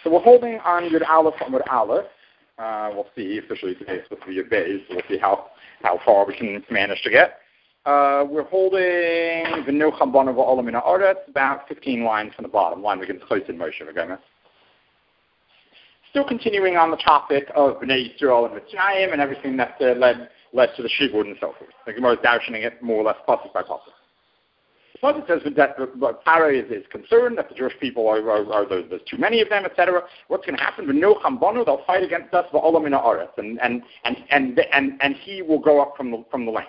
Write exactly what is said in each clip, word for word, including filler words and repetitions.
So we're holding on Yud Aleph on Yud Aleph. Uh, we'll see. Officially today it's supposed to be Yud Beis, so we'll see how, how far we can manage to get. Uh, we're holding the No Chambana V'Olam Min Ha'aretz, about fifteen lines from the bottom. Line begins close in Moshe V'Gomer. Still continuing on the topic of Bnei Yisrael and Mitzrayim and everything that uh, led led to the Shigud and so forth. The Gemara is dashing it more or less pasuk by pasuk. The pasuk says that Paro is, is concerned that the Jewish people are, are, are there's, there's too many of them, et cetera. What's going to happen? V'no chambanu, they'll fight against us v'olam min ha'aretz, and and and and and and he will go up from the from the land.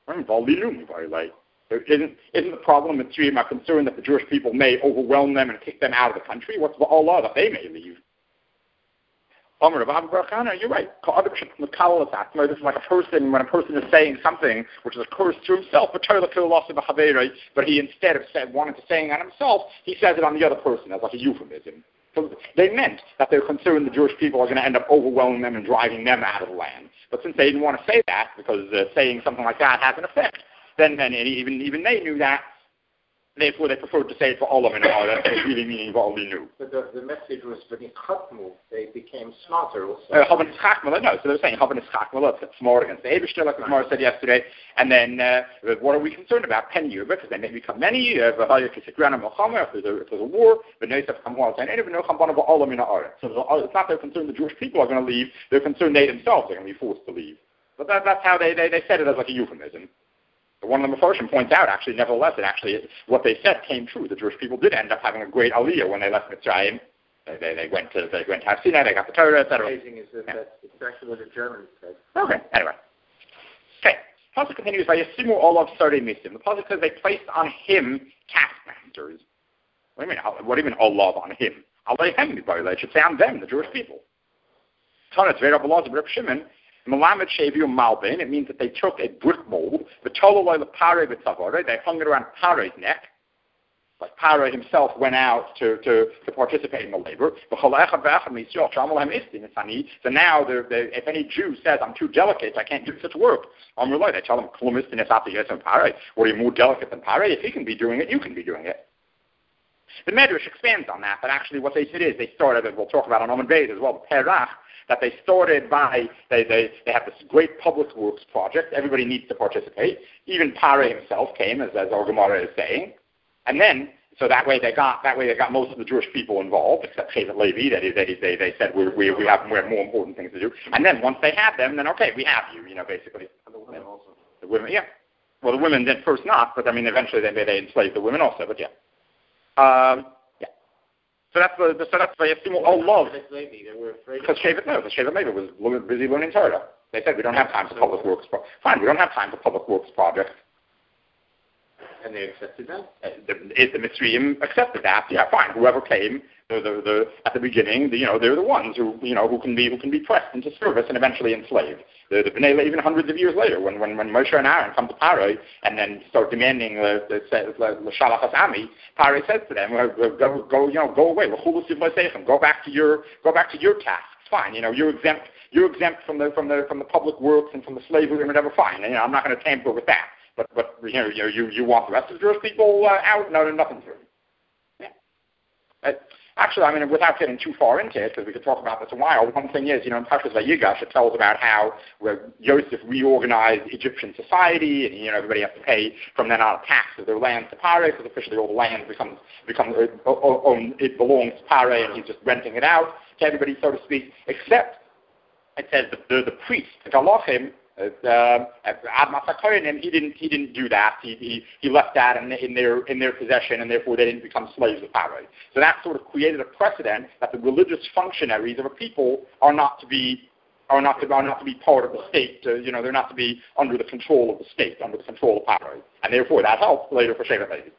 There isn't isn't the problem that Mitzrayim are concerned that the Jewish people may overwhelm them and kick them out of the country? What's the Allah that they may leave? You're right. This is like a person, when a person is saying something which is a curse to himself, but he instead of said, wanted to saying that himself, he says it on the other person as like a euphemism. So they meant that they're concerned the Jewish people are going to end up overwhelming them and driving them out of the land. But since they didn't want to say that, because uh, saying something like that has an effect, then, then even even they knew that. Therefore, they preferred to say it for Olam and all. That's really meaning what only knew. But the, the message was when they chakmu, they became smarter also. Uh, no, so they were saying Chavan is chakmala, it's smart against the Eibishter, like the Gemara said yesterday. And then, uh, what are we concerned about? Pen Yuba, because they may become many. If there's a, if there's a war, the Nesaf come on, and no Chambana Olam in Ha'aretz. So it's not they're concerned the Jewish people are going to leave, they're concerned they themselves are going to be forced to leave. But that, that's how they, they, they said it as like a euphemism. One of the Mefarshim points out, actually, nevertheless, it actually, what they said came true. The Jewish people did end up having a great aliyah when they left Mitzrayim. They, they, they went to they went to Sinai, they got the Torah, et cetera. Amazing is that, yeah. That's exactly what the Germans said. Okay, anyway. Okay, the Pasuk continues by Yasimu Olav Sarei Misim. The Pasuk says they placed on him taskmasters. What do you mean? What do you mean Olav on him? Aleihem, it should say on them, the Jewish people. Tanat Vera Belaz Reb Shimon. Malamed Sheviu Malbin, it means that they took a brick mold, the Tololoi the Pare B'Tzavore, they hung it around Pare's neck, like Pare himself went out to, to, to participate in the labor. So now, they're, they're, if any Jew says, I'm too delicate, I can't do such work, they tell him, what are you more delicate than Pare? If he can be doing it, you can be doing it. The Medrash expands on that, but actually what they said is, they started, and we'll talk about on Omen Beis as well, the Perach, that they started by, they, they, they have this great public works project. Everybody needs to participate. Even Pare himself came, as, as our Gemara is saying. And then, so that way they got, that way they got most of the Jewish people involved, except Shevet Levi, that is, they, they, they said, we, we, we, have, we have more important things to do. And then once they had them, then okay, we have you, you know, basically. And the women also. The women, yeah. Well, the women did first not, but I mean, eventually they, they enslaved the women also, but yeah. Um, So that's the, the so that's the Yasimu Olav. Because Shevet no, because Shevet Levi was busy learning Torah. They said we don't have time for public works. Pro- Fine, we don't have time for public works projects. And they accepted that. Uh, the, the Mitzrayim accepted that. Yeah, fine. Whoever came, the, the, the, at the beginning, the, you know, they're the ones who you know who can be who can be pressed into service and eventually enslaved. The, the Bnei even hundreds of years later, when when when Moshe and Aaron come to Paro and then start demanding the the, the, the Shalach Asami, Paro says to them, go go you know go away, go back to your go back to your tasks. Fine, you know you're exempt you're exempt from the from the from the public works and from the slavery and whatever. Fine, and, you know I'm not going to tamper with that. But but you know you you, you want the rest of the Jewish people uh, out? No, no, nothing to it. Yeah. Uh, Actually, I mean, without getting too far into it, because we could talk about this a while, one thing is, you know, in Parshas Vayigash, it tells about how where Yosef reorganized Egyptian society, and, you know, everybody has to pay from then on a tax of their land to Pare, because officially all the land becomes, becomes uh, own, it belongs to Pare, and he's just renting it out to everybody, so to speak, except, it says, the, the, the priest, the Galachim, Uh, and he didn't. He didn't do that. He he, he left that in, in their in their possession, and therefore they didn't become slaves of Paro. So that sort of created a precedent that the religious functionaries of a people are not to be are not to are not to be part of the state. Uh, you know, they're not to be under the control of the state, under the control of Paro, and therefore that helped later for Shevet Levi.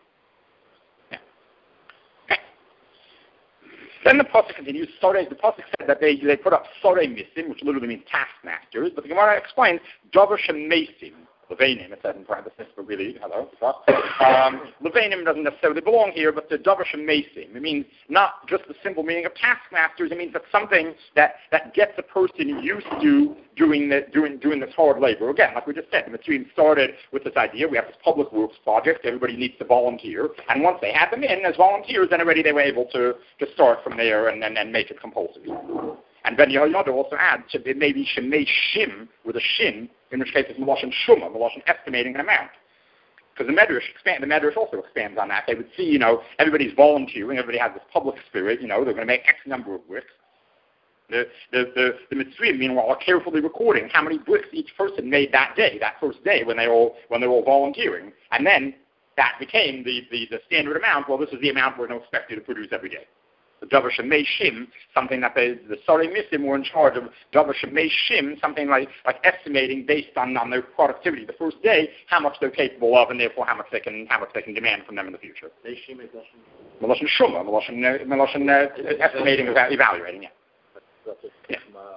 Then the pasuk continues. Sorei, the pasuk said that they they put up sorei misim, which literally means taskmasters. But the Gemara explains davar shemesim. Levanim, it says in parenthesis, but really, hello, um, Levanim doesn't necessarily belong here, but the Dovish Mesim. It means not just the simple meaning of taskmasters, it means that something that, that gets a person used to doing, the, doing, doing this hard labor. Again, like we just said, the Mitzrayim started with this idea, we have this public works project, everybody needs to volunteer, and once they had them in as volunteers, then already they were able to, to start from there and, and, and make it compulsory. And Ben Yehoyada also adds, it may be Shemei Shim, with a Shin, in which case it's Meloshin Shuma, Meloshin estimating an amount. Because the Medrash, expand, the Medrash also expands on that. They would see, you know, everybody's volunteering, everybody has this public spirit, you know, they're going to make X number of bricks. The, the, the, the Mitzrayim, meanwhile, are carefully recording how many bricks each person made that day, that first day when they all when they were all volunteering. And then that became the, the, the standard amount. Well, this is the amount we're going to expect you to produce every day. The Davar Shemei Shim, something that they, the Sarei Misim were in charge of, Davar Shemei Shim, something like, like estimating based on, on their productivity the first day, how much they're capable of, and therefore how much they can how much they can demand from them in the future. Meloshin Shuma, Meloshin Meloshin uh, estimating, eva- evaluating, yeah. Yeah.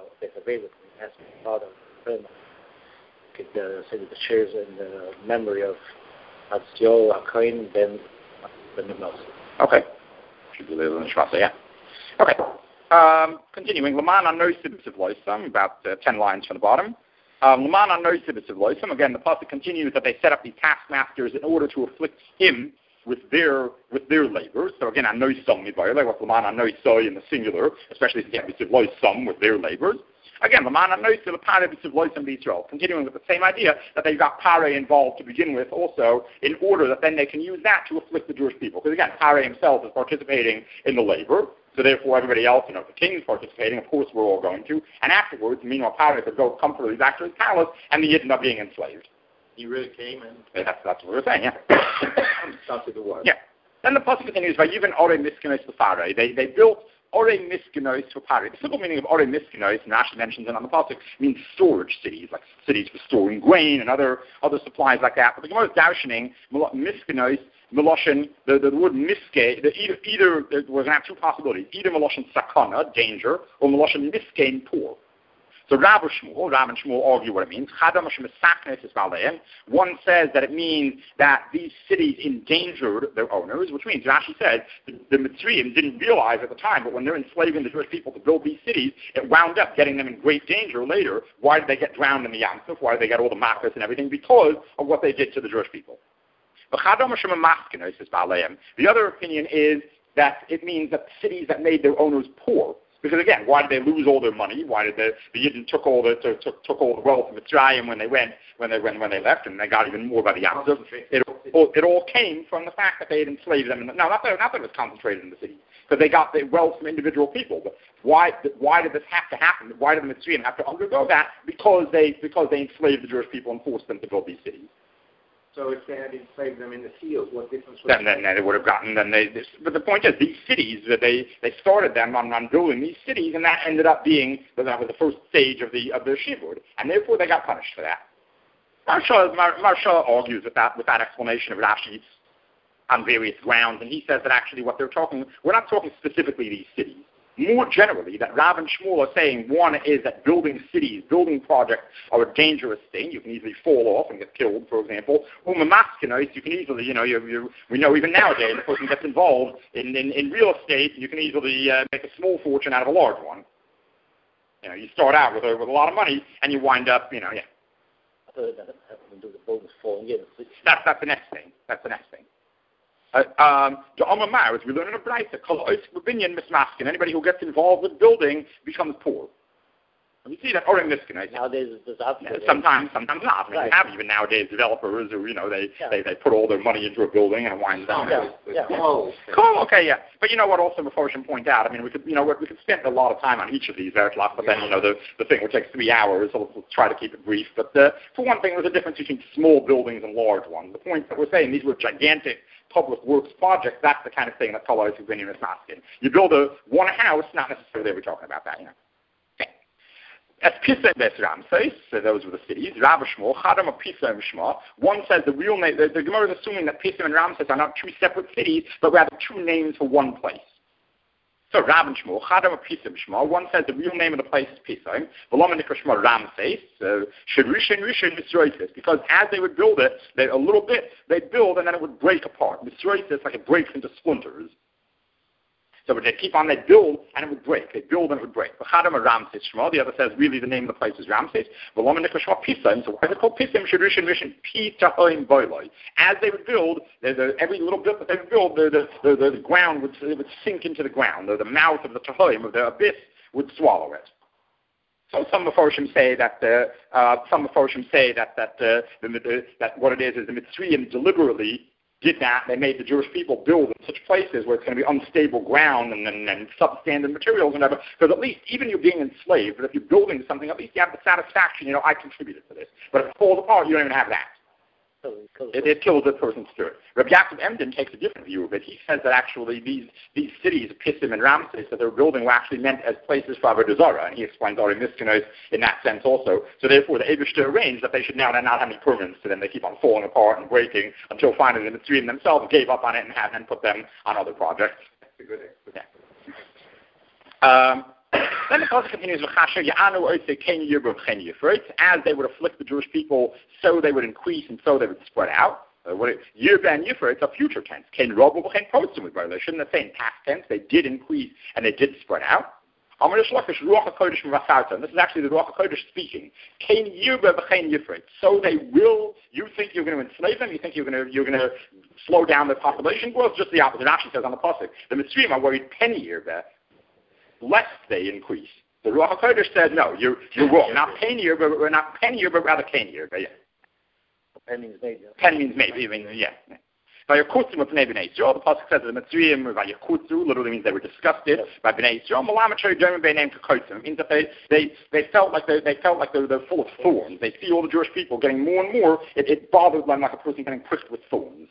Could uh, say that the shares in the memory of Atzio, Akain, Ben, Ben Okay. Yeah. Okay. Um, continuing, Laman on no sibis of loisam, about uh, ten lines from the bottom. Um, Laman on no sibis of loisam. Again, the pasuk continues that they set up these taskmasters in order to afflict him with their with their labor. So again, on no some mibayla, with Laman on no soy in the singular, especially if you have bisiv loisam with their labors. Again, Laman on no the pare bisiv loisam Israel. Continuing with the same idea that they've got pare involved to begin with, also in order that then they can use that to afflict the Jewish people. Because again, pare himself is participating in the labor. So therefore, everybody else, you know, if the king's participating, of course we're all going to. And afterwards, meanwhile, pare could go comfortably back to his palace, and they ended up being enslaved. He really came and... Yeah, that's, that's what we're saying, yeah. Started the war. Yeah. Then the pasuk continues by even Ore Miskinos Pare. They they built Ore Miskinos for Pare. The simple meaning of Ore Miskinos, and Rashi mentions it on the pasuk, means storage cities, like cities for storing grain and other other supplies like that. But the Gemara is darshaning Miskinos, Meloshin, the, the word miske, the, either, either we're going to have two possibilities, either Meloshin sakana, danger, or Meloshin miskain, poor. So Rav Shmuel, Rav and Shmuel argue what it means. One says that it means that these cities endangered their owners, which means, Rashi said, the, the Mitzrayim didn't realize at the time, but when they're enslaving the Jewish people to build these cities, it wound up getting them in great danger later. Why did they get drowned in the Yam Suf? Why did they get all the makas and everything? Because of what they did to the Jewish people. The other opinion is that it means that cities that made their owners poor. Because again, why did they lose all their money? Why did the the Yidden took all the took, took all the wealth of Mitzrayim when they went when they when when they left, and they got even more by the Yam Suf? It all it all came from the fact that they had enslaved them. In the, no, not that not that it was concentrated in the city, because they got the wealth from individual people. But why why did this have to happen? Why did the Mitzrayim have to undergo that? Because they because they enslaved the Jewish people and forced them to build these cities. So if they had enslaved them in the field, what difference would then, then, then they would have gotten, then they, this, but the point is, these cities, that they, they started them on, on building these cities, and that ended up being, that was the first stage of the of their shibud, and therefore they got punished for that. Marsha, Marsha argues with that, with that explanation of Rashi on various grounds, and he says that actually what they're talking, we're not talking specifically these cities. More generally, that Rav and Shmuel are saying, one is that building cities, building projects are a dangerous thing. You can easily fall off and get killed, for example. Or Mamaskinos, you can easily, you know, you, you, we know even nowadays, a person gets involved in, in, in real estate, you can easily uh, make a small fortune out of a large one. You know, you start out with a, with a lot of money, and you wind up, you know, yeah. That's, that's the next thing. That's the next thing. Uh, um, the Alma Mar, as we learn in a Braisa, anybody who gets involved with building becomes poor. And we see that Orem Miskin. Nowadays, it's yeah, sometimes, sometimes not. I mean, right. You have even nowadays developers who, you know, they, yeah. they, they put all their money into a building and it winds down. Yeah. Yeah. Cool. Cool. Okay, yeah. But you know what? Also, before we should point out, I mean, we could, you know, we could spend a lot of time on each of these, but then, you know, the, the thing would take three hours. So let's, let's try to keep it brief. But uh, for one thing, there's a difference between small buildings and large ones. The point that we're saying, these were gigantic public works projects. That's the kind of thing that Kol is Vinyan is masking. You build a one house, not necessarily we're talking about that, you know. As Pisa and Besram says, so those were the cities. Rav Shmuel, Chadam of Pisa and Shma. One says the real name. The, the Gemara is assuming that Pisa and Ramses are not two separate cities, but rather two names for one place. So Rab and Shmuel, Chadam or Pisim Shmuel. One says the real name of the place is Pisim. V'lomen nikra Shmuel Ramses. Shirushin Rishin Misroisis. Because as they would build it, they, a little bit they'd build and then it would break apart. Misroisis, like it breaks into splinters. So they'd keep on, they'd build and it would break. They'd build and it would break. V'chadam or Ramses Shmuel. The other says really the name of the place is Ramses. V'lomen nikra Shmuel Pisim. So why is it called Pisim? Shirushin Rishin Pi Tahoim Boiloi. As they would build, the, the, every little bit that they would build, the, the, the, the ground would, it would sink into the ground. The, the mouth of the Tahoim, of the abyss, would swallow it. So some Meforshim say that uh, uh, some Meforshim say that that, uh, the, the, that what it is is the Mitzrayim deliberately did that. They made the Jewish people build in such places where it's going to be unstable ground and, and, and substandard materials and whatever. Because at least, even you being enslaved, but if you're building something, at least you have the satisfaction, you know, I contributed to this. But if it falls apart, you don't even have that. It, it kills the person's spirit. Rabbi Yaakov Emden takes a different view of it. He says that actually these these cities, Pisim and Ramses, that they were building were actually meant as places for Avodah Zarah, and he explains Ari Miskinos in that sense also. So therefore, the Eibishter arranged that they should now not have any permanence to them. They keep on falling apart and breaking until finally the Mitzrayim themselves gave up on it and had and put them on other projects. That's a good yeah. Um, Then the passage continues, as they would afflict the Jewish people, so they would increase and so they would spread out. Uh, what it, Yirba and Yifra, it's a future tense. Ken Robo, Ken Postum with They shouldn't have said in past tense. They did increase and they did spread out. And this is actually the Ruach HaKodesh speaking. Ken Yirba, Ken Yifra. So they will. You think you're going to enslave them? You think you're going to you're going to slow down their population growth? Just the opposite. It actually says on the pasuk, the Mitzrayim are worried penny Yirba, lest they increase. The Ruach HaKodesh said, no, you're, you're wrong. Not pennier, but we're not pennier, but rather canier. But yeah. Pen means maybe. Pen means maybe. I mean, yeah. Vayakutzu with Bnei Bnei Yisrael. The pasuk says that the Mitzrayim, Vayakutzu, literally means they were disgusted yes. by Bnei Yisrael. Malamatari German by name Kakotzim. It means that they, they, they felt like they, they felt like they're, they're full of thorns. They see all the Jewish people getting more and more. It, it bothered them like a person getting pricked with thorns.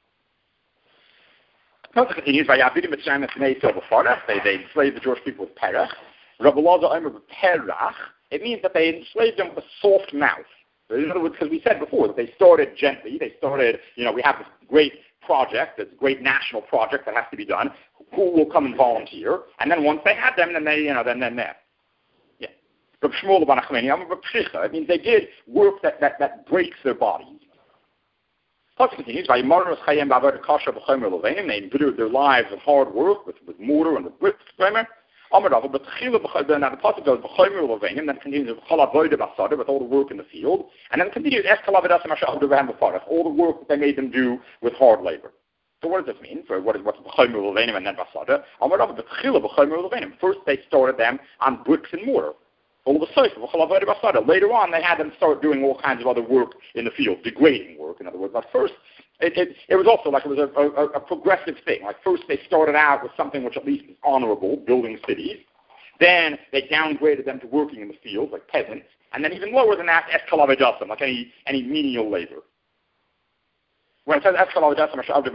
The pasuk continues, Vayavidim Mitzrayim et Bnei Yisrael b'Farach. They they enslaved the Jewish people with Perach. Rabbi Lazar Omer b'Perach. It means that they enslaved them with a soft mouth. In other words, because we said before that they started gently. They started, you know, we have this great project, this great national project that has to be done. Who will come and volunteer? And then once they had them, then they, you know, then then there. Yeah. Rabbi Shmuel ben Achmeni Omer b'Pshicha. It means they did work that that, that breaks their bodies. Plus it continues, they ended their lives with hard work, with, with mortar and with bricks. Now the pasuk goes, and then continues with all the work in the field, and then it continues, all the work that they made them do with hard labor. So what does this mean? For what is what's and then first they started them on bricks and mortar. Later on, they had them start doing all kinds of other work in the field, degrading work, in other words. But first, it, it, it was also like it was a, a, a progressive thing. Like first, they started out with something which at least is honorable, building cities. Then they downgraded them to working in the field, like peasants. And then even lower than that, eskalavedasim, like any any menial labor. When it says eskalavedasim, it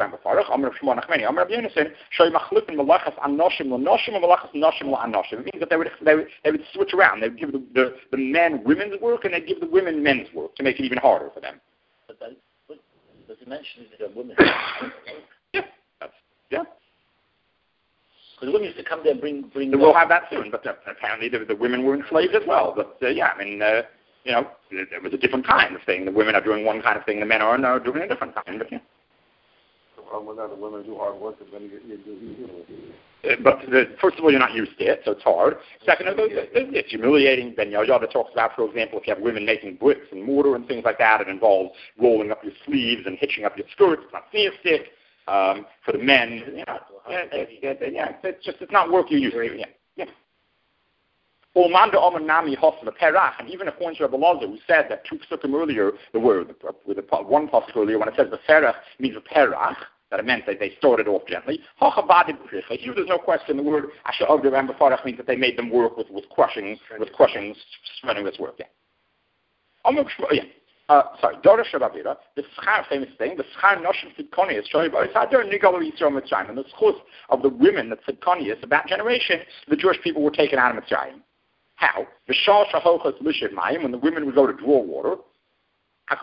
means that they would, they would, they would switch around. They would give the, the, the men women's work, and they'd give the women men's work to make it even harder for them. But that, does it mention that women? yeah, that's, yeah. Because women used to come there and bring... bring we'll have that soon, but uh, apparently the, the women were enslaved as well. But, uh, yeah, I mean... Uh, You know, it was a different kind of thing. The women are doing one kind of thing, the men are now doing a different kind. But, yeah. The problem with the women do hard work, and then you, you, you, you, uh, But the, first of all, you're not used to it, so it's hard. Second of all, it's humiliating. Ben Yajada talks about, for example, if you have women making bricks and mortar and things like that, it involves rolling up your sleeves and hitching up your skirts. It's not sneer stick. Um, for the men, you know, yeah, yeah, yeah, it's just it's not work you're used to. Yeah. Yeah. And even according to Rabbi Lazar, who said that two psukim earlier, the word, with the one pasuk earlier, when it says the perach means the perach, that it meant that they started off gently. Here there's no question. The word asher of the perach means that they made them work with, with crushing, with crushing, strenuous work. Yeah. yeah. Uh, sorry, Dora Shabavira, the schar famous thing, the schar noshim Sidkonius, and the schus of the women that Sidkonius, of that generation, the Jewish people were taken out of Mitzrayim. How? When the women would go to draw water, the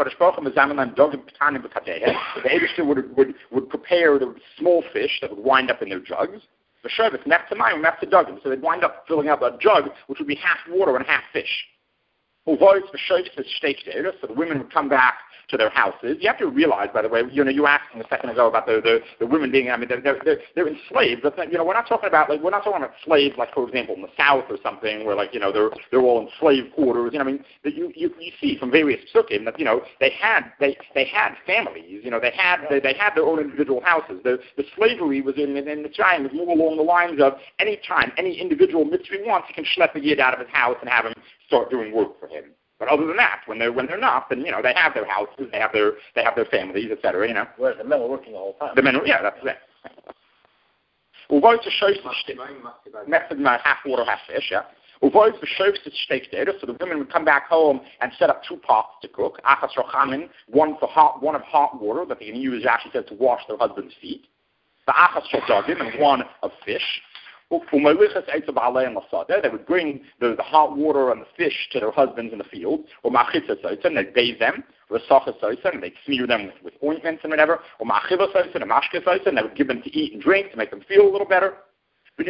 Eibishter would, would, would prepare the small fish that would wind up in their jugs, The sherbet, meth to mine, meth to duggan. So they'd wind up filling up a jug, which would be half water and half fish. So the women would come back to their houses. You have to realize, by the way, you know, you asked a second ago about the, the, the women being, I mean, they're, they're, they're enslaved. But, you know, we're not talking about, like, we're not talking about slaves, like, for example, in the South or something, where, like, you know, they're they're all in slave quarters. You know, I mean, you you, you see from various psukim that, you know, they had they they had families. You know, they had they, they had their own individual houses. The the slavery was in in the Mitzrayim was more along the lines of any time any individual Mitzri wants, he can schlep a yid out of his house and have him start doing work for him. But other than that, when they're when they're not, then, you know, they have their houses, they have their they have their families, et cetera. You know. Whereas the men were working the whole time. The men, yeah, that's it. We're going to show method half water, half fish. Yeah. We're going to show the steak there, so the women would come back home and set up two pots to cook. Achas rochamin, one for hot, one of hot water that they can use, actually said, to wash their husband's feet. The achas rodagim, and one of fish. They would bring the, the hot water and the fish to their husbands in the field, or and they'd bathe them, and they'd smear them with, with ointments and whatever, or and they would give them to eat and drink to make them feel a little better. And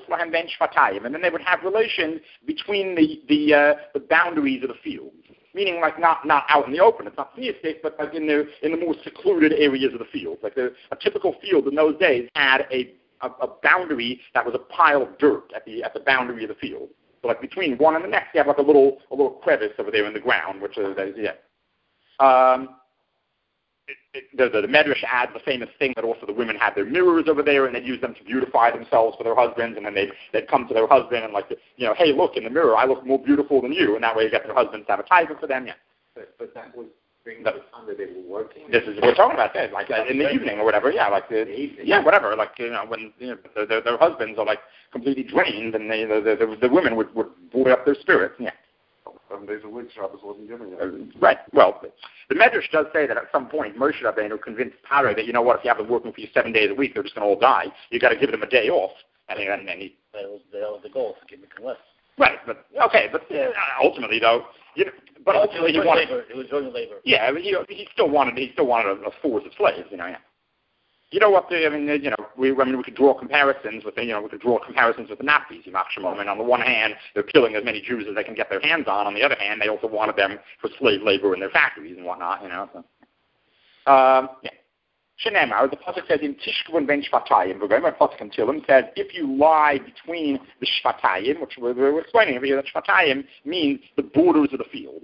then they would have relations between the the, uh, the boundaries of the field, meaning like not, not out in the open. It's not theistic, but like in the in the more secluded areas of the field. Like the, a typical field in those days had a A, a boundary that was a pile of dirt at the at the boundary of the field. So like between one and the next, you have like a little a little crevice over there in the ground, which is yeah. Um, it, it, the, the, the Medrash adds the famous thing that also the women had their mirrors over there, and they'd use them to beautify themselves for their husbands, and then they'd, they'd come to their husband and like, you know, hey, look in the mirror, I look more beautiful than you, and that way you get their husbands to have a tiger for them. Yeah. But, but that was during the time that they were working. This is what we're talking about, there, like uh, in the evening or whatever. Yeah, like the, yeah, whatever. Like you know, when you know, their, their, their husbands are like completely drained, and they the, the, the women would would buoy up their spirits. Yeah. Seven days a week, Shabbos wasn't given yet. Uh, right. Well, the Medrash does say that at some point Moshe Rabbeinu convinced Paro that, you know what, if you have them working for you seven days a week, they're just going to all die. You got to give them a day off. And, and, and he, that was that was the goal, to give them less. Right. But okay. But uh, ultimately, though, you know, but it ultimately was he wanted. Labor. It was joint labor. Yeah. I mean, he, he still wanted. He still wanted a, a force of slaves. You know. Yeah. You know what? The, I mean, you know, we I mean, we could draw comparisons with the, you know, we could draw comparisons with the Nazis. I mean, on the one hand, they're killing as many Jews as they can get their hands on. On the other hand, they also wanted them for slave labor in their factories and whatnot. You know. So, um, yeah. Shenemar, the pasuk says in Tishkvun ben Shvatayim. The Gemara pasuk in Tehillim says if you lie between the Shvatayim, which we're, we're explaining over here, that Shvatayim means the borders of the field.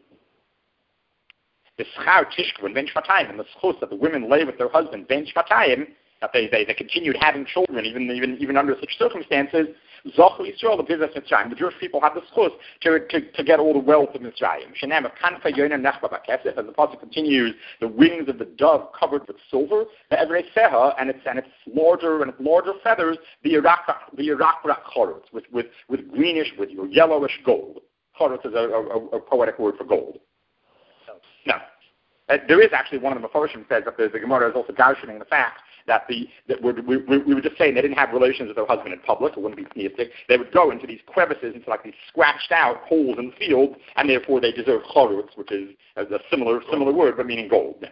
The schar tishkvun ben shvatayim, and the schus that the women lay with their husband ben shvatayim, that they, they they continued having children even even even under such circumstances. Zochu Yisrael the business Mitzrayim. The Jewish people have the schus to, to to get all the wealth of Mitzrayim. Shenam kanfa yonim nechba bakesef. As the pasuk continues, the wings of the dove covered with silver. The evrei seha and its and its larger and its larger feathers the irak the irakrak chorot with with with greenish with your yellowish gold. Chorot is a, a, a poetic word for gold. No. Uh, there is actually one of the Mefarshim says that the, the Gemara is also garshening the fact that the that we, we, we were just saying they didn't have relations with their husband in public. It wouldn't be theistic. They would go into these crevices, into like these scratched out holes in the field, and therefore they deserve chorutz, which is a similar similar word but meaning gold.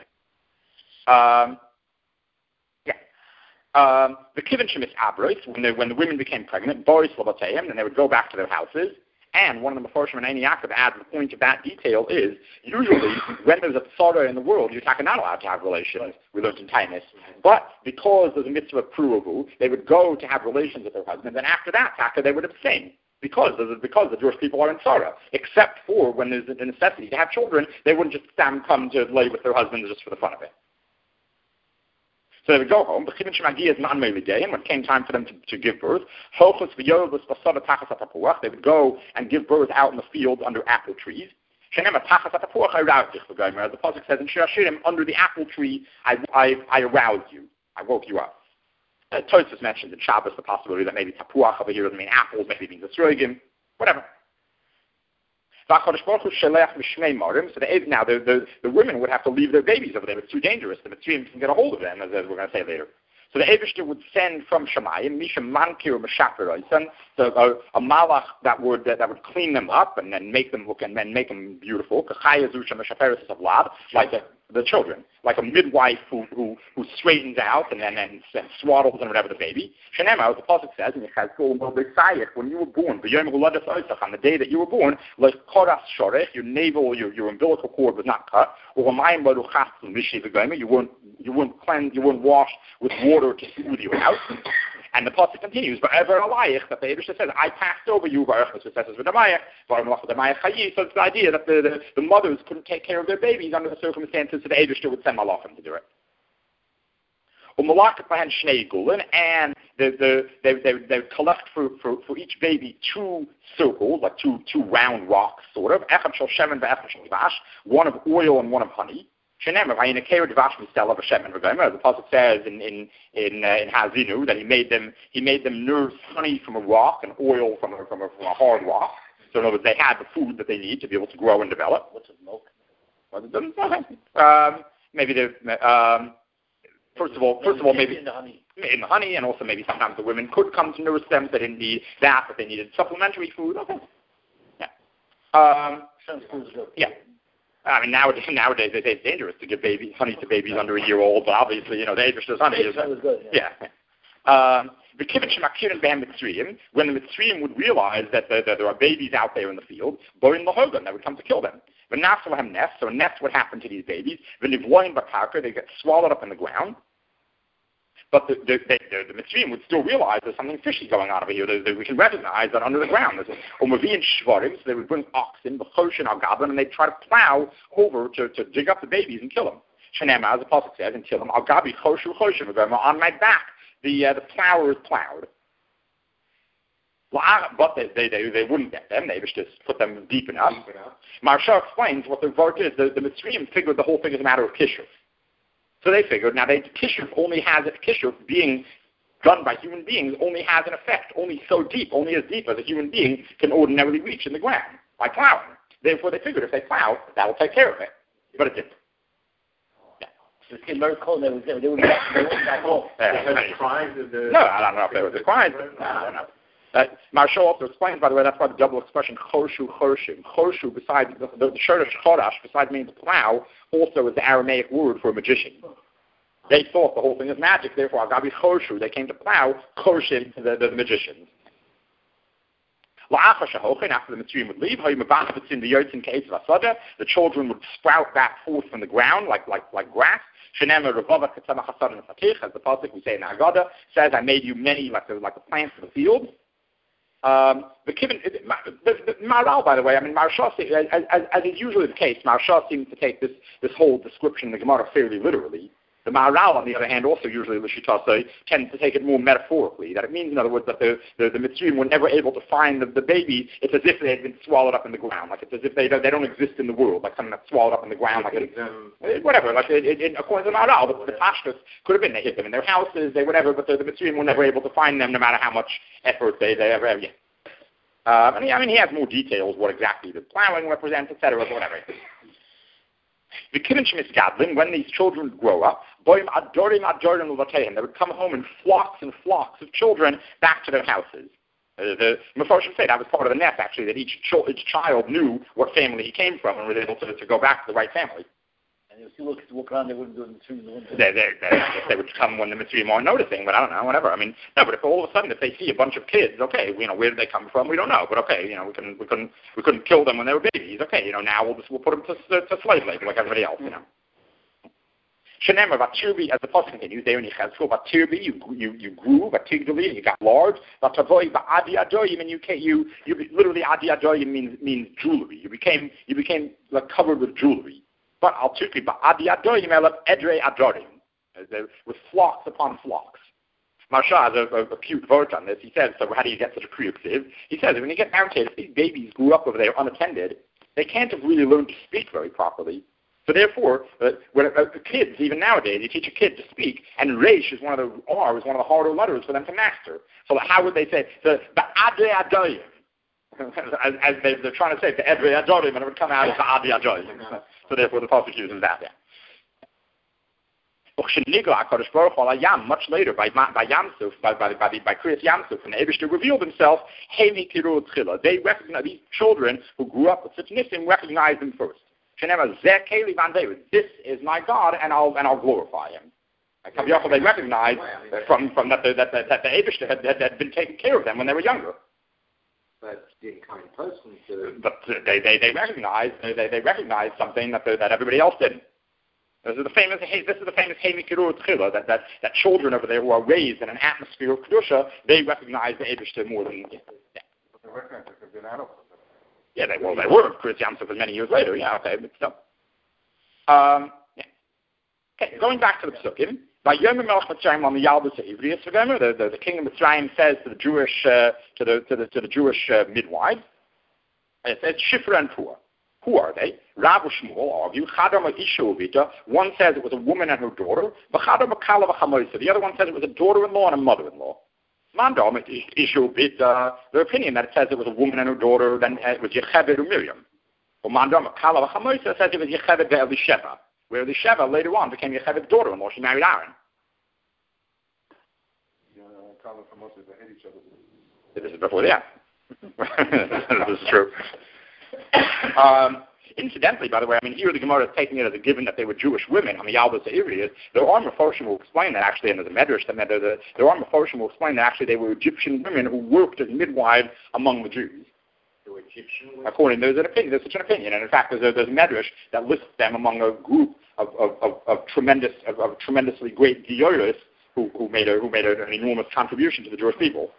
Um, yeah. Um, the Kivin Shemis Abros, when the when the women became pregnant, boys Labatayim, and they would go back to their houses. And one of the Mefarshim and Ein Yaakov adds the point of that detail is, usually, when there's a tzara in the world, you're not allowed to have relations. We learned in Tainus. But because there's a mitzvah of pruavu, they would go to have relations with their husbands, and after that, after they would abstain. Because, because the Jewish people are in tzara. Except for when there's a necessity to have children, they wouldn't just come to lay with their husbands just for the fun of it. So they would go home, but when it came time for them to, to give birth, they would go and give birth out in the field under apple trees. As the pasuk says in Shir Hashirim, under the apple tree, I, I, I aroused you. I woke you up. Uh, Tosfos mentioned in Shabbos the possibility that maybe tapuach over here doesn't mean apples, maybe it means esrogim, whatever. So the, now the, the, the women would have to leave their babies over there. It's too dangerous. The Mitzrayim can get a hold of them, as, as we're going to say later. So the Eibishter would send from Shemayim, Misha Mankir Meshaper, so a, a malach that would uh, that would clean them up and then make them look and then make them beautiful. Like a the children, like a midwife who who, who straightens out and then and, and swaddles and whatever the baby. Shenema, the pasuk says in Yechezkel, when you were born, on the day that you were born, like koras shorech, your navel, your your umbilical cord was not cut. You weren't you weren't cleansed, you weren't washed with water to smooth you out. And the pasuk continues, but ever alayich, that the Eibishter says, I passed over you, so it's the idea that the, the, the mothers couldn't take care of their babies under the circumstances, so the Eibishter would send malachim to do it. And the, the, they, they, they would collect for, for, for each baby two circles, like two, two round rocks, sort of, one of oil and one of honey. The pasuk says in in in, uh, in Hazinu that he made them he made them nurse honey from a rock and oil from a from a, from a hard rock. So in other words, they had the food that they need to be able to grow and develop. What's it, milk? Um, maybe the um, first of all, first of all, maybe in the honey. in the honey, and also maybe sometimes the women could come to nurse them. So they didn't need that, but they needed supplementary food. Okay, yeah, um, Sounds good. yeah. I mean, nowadays, nowadays they say it's dangerous to give baby honey to babies under a year old, but obviously, you know, the Eibishter's honey is good. Yeah. yeah. Um, the when the Mitzrayim would realize that, the, that there are babies out there in the field, Boin Lahogan, that would come to kill them. But now so have nests, so a nest would happen to these babies. When they get swallowed up in the ground. But the, the, the, the, the Mitzrayim would still realize there's something fishy going on over here. That, that we can recognize that under the ground. There's a Umavi Shvarim, so they would bring oxen, the Choshen al Gaban, and they'd try to plow over to, to dig up the babies and kill them. Shenema, as the pasuk says, and kill them. Al Gabi Choshu Choshen, on my back, the uh, the plower is plowed. But they, they, they, they wouldn't get them. They just put them deep enough. Marsha explains what the vart is. The, the Mitzrayim figured the whole thing is a matter of kishuf. So they figured, now they, kishuf only has, kishuf being done by human beings only has an effect, only so deep, only as deep as a human being can ordinarily reach in the ground, by plowing. Therefore they figured if they plow, that will take care of it. But it didn't. Yeah. So it's very cold, they would they would back home. No, I don't know if they were crying. No, I don't know. Uh, Marsha also explains, by the way, that's why the double expression choshu chorshim. Choshu, besides the, the, the shortish chorash, besides means plow, also is the Aramaic word for a magician. They thought the whole thing is magic, therefore, Agabi choshu, they came to plow chorshim, the, the, the magicians. After the Mitzrayim would leave, the children would sprout back forth from the ground like like like grass. As the pasuk we say in the Haggadah says, I made you many like the like the plants of the field. Um, the, the, the, the Maharal, by the way, I mean, Maharsha, as, as, as is usually the case, Maharsha seems to take this, this whole description in the Gemara fairly literally. The Maharal, on the other hand, also usually, Lishitase, tends to take it more metaphorically, that it means, in other words, that the, the, the Mitzrayim were never able to find the, the baby. It's as if they had been swallowed up in the ground, like it's as if they don't, they don't exist in the world, like something that's swallowed up in the ground, like it, um, whatever, like it, it, it, according to the Maharal, the, the Pashtus could have been, they hid them in their houses, they whatever, but the, the Mitzrayim were never able to find them, no matter how much effort they, they ever have. Yeah. Uh, and he, I mean, he has more details, what exactly the plowing represents, et cetera, but whatever. The Kiddush Misgadlin, when these children would grow up, boim adorim adorim l'vateihem, they would come home in flocks and flocks of children back to their houses. Uh, the Mefarshim say that was part of the nest, actually, that each, ch- each child knew what family he came from and was able to, to go back to the right family. And if you look, walk around, they wouldn't do it in the Mitzrayim. They, they, they, they would come when the Mitzrayim aren't noticing, but I don't know, whatever. I mean, no, but if all of a sudden, if they see a bunch of kids, okay, you know, where did they come from? We don't know, but okay, you know, we couldn't, we couldn't, we couldn't kill them when they were babies. Okay, you know, now we'll just, we'll put them to, to, to slave labor like everybody else, you know. Shenemar, Batirbi, as the pasuk continues, there in Yechezkel, Batirbi, you, you, you grew, Batigdali, and you got large, Batavoy, Ba'adi Adoyim, and you, you, you, literally, Adi Adoyim means, means jewelry. You became, you became like, covered with jewelry. But I'll take you, Ba'adi Adoyim, Elab Edrei Adorim, with flocks upon flocks. Marsha has a, a, a cute verse on this. He says, so how do you get such a creative? He says, when you get down to it, if these babies grew up over there unattended, they can't have really learned to speak very properly. So therefore, uh, when uh, the kids, even nowadays, you teach a kid to speak, and Reish is one of the R is one of the harder letters for them to master. So how would they say the the Adre Adoyim? as, as they, they're trying to say the Adre Adoyim, and it would come out as the Adre Adoyim. So therefore, the pasuk uses that. Yeah. Much later, by by Yamsuf, by by by, by Kriyas Yamsuf, and the Eibishter revealed himself. They recognize these children who grew up with such nisim, recognize them first. This is my God, and I'll and I'll glorify him. Like, they recognized from from that the, that that, that the Eibishter had, had had been taking care of them when they were younger. But the kind person to... But they they they recognized they they recognized something that the, that everybody else didn't. This is the famous this is the famous Hemikirur Tchila, that that that children over there who are raised in an atmosphere of kedusha, they recognize the Eibishter more than. Yeah. Yeah, they well they were Chris Yamsuf for many years later. Yeah, okay, but still. Um, yeah. Okay, going back to the Psukim. By Yom Melech Mitzrayim on the Yalbus Ivrius, the, the the king of Mitzrayim says to the Jewish uh, to the to the to the Jewish uh, midwives, it says Shifra and Pua. Who are they? Rav Shmuel argue. Chadam Ishovita. One says it was a woman and her daughter. V'chadam Kala v'chamoisa. The other one says it was a daughter-in-law and a mother-in-law. Mandam Ishovita. Their opinion that it says it was a woman and her daughter, then it was Yecheved or Miriam. Well, Mandam Kala v'chamoisa says it was Yecheved ve'Elisheva, where Elisheva later on became Yecheved's daughter-in-law. She married Aaron. This is before that. This is true. Um, incidentally, by the way, I mean, here the Gemara is taking it as a given that they were Jewish women on the Yalbus Ivrius. There are Meforshim who explain that actually, and there's a Medrash that the, there are Meforshim who explain that actually they were Egyptian women who worked as midwives among the Jews. They were Egyptian women? According, there's an opinion, there's such an opinion, and in fact, there's a, there's a Medrash that lists them among a group of of, of, of tremendous, of, of tremendously great Gioris who who made a, who made a, an enormous contribution to the Jewish people.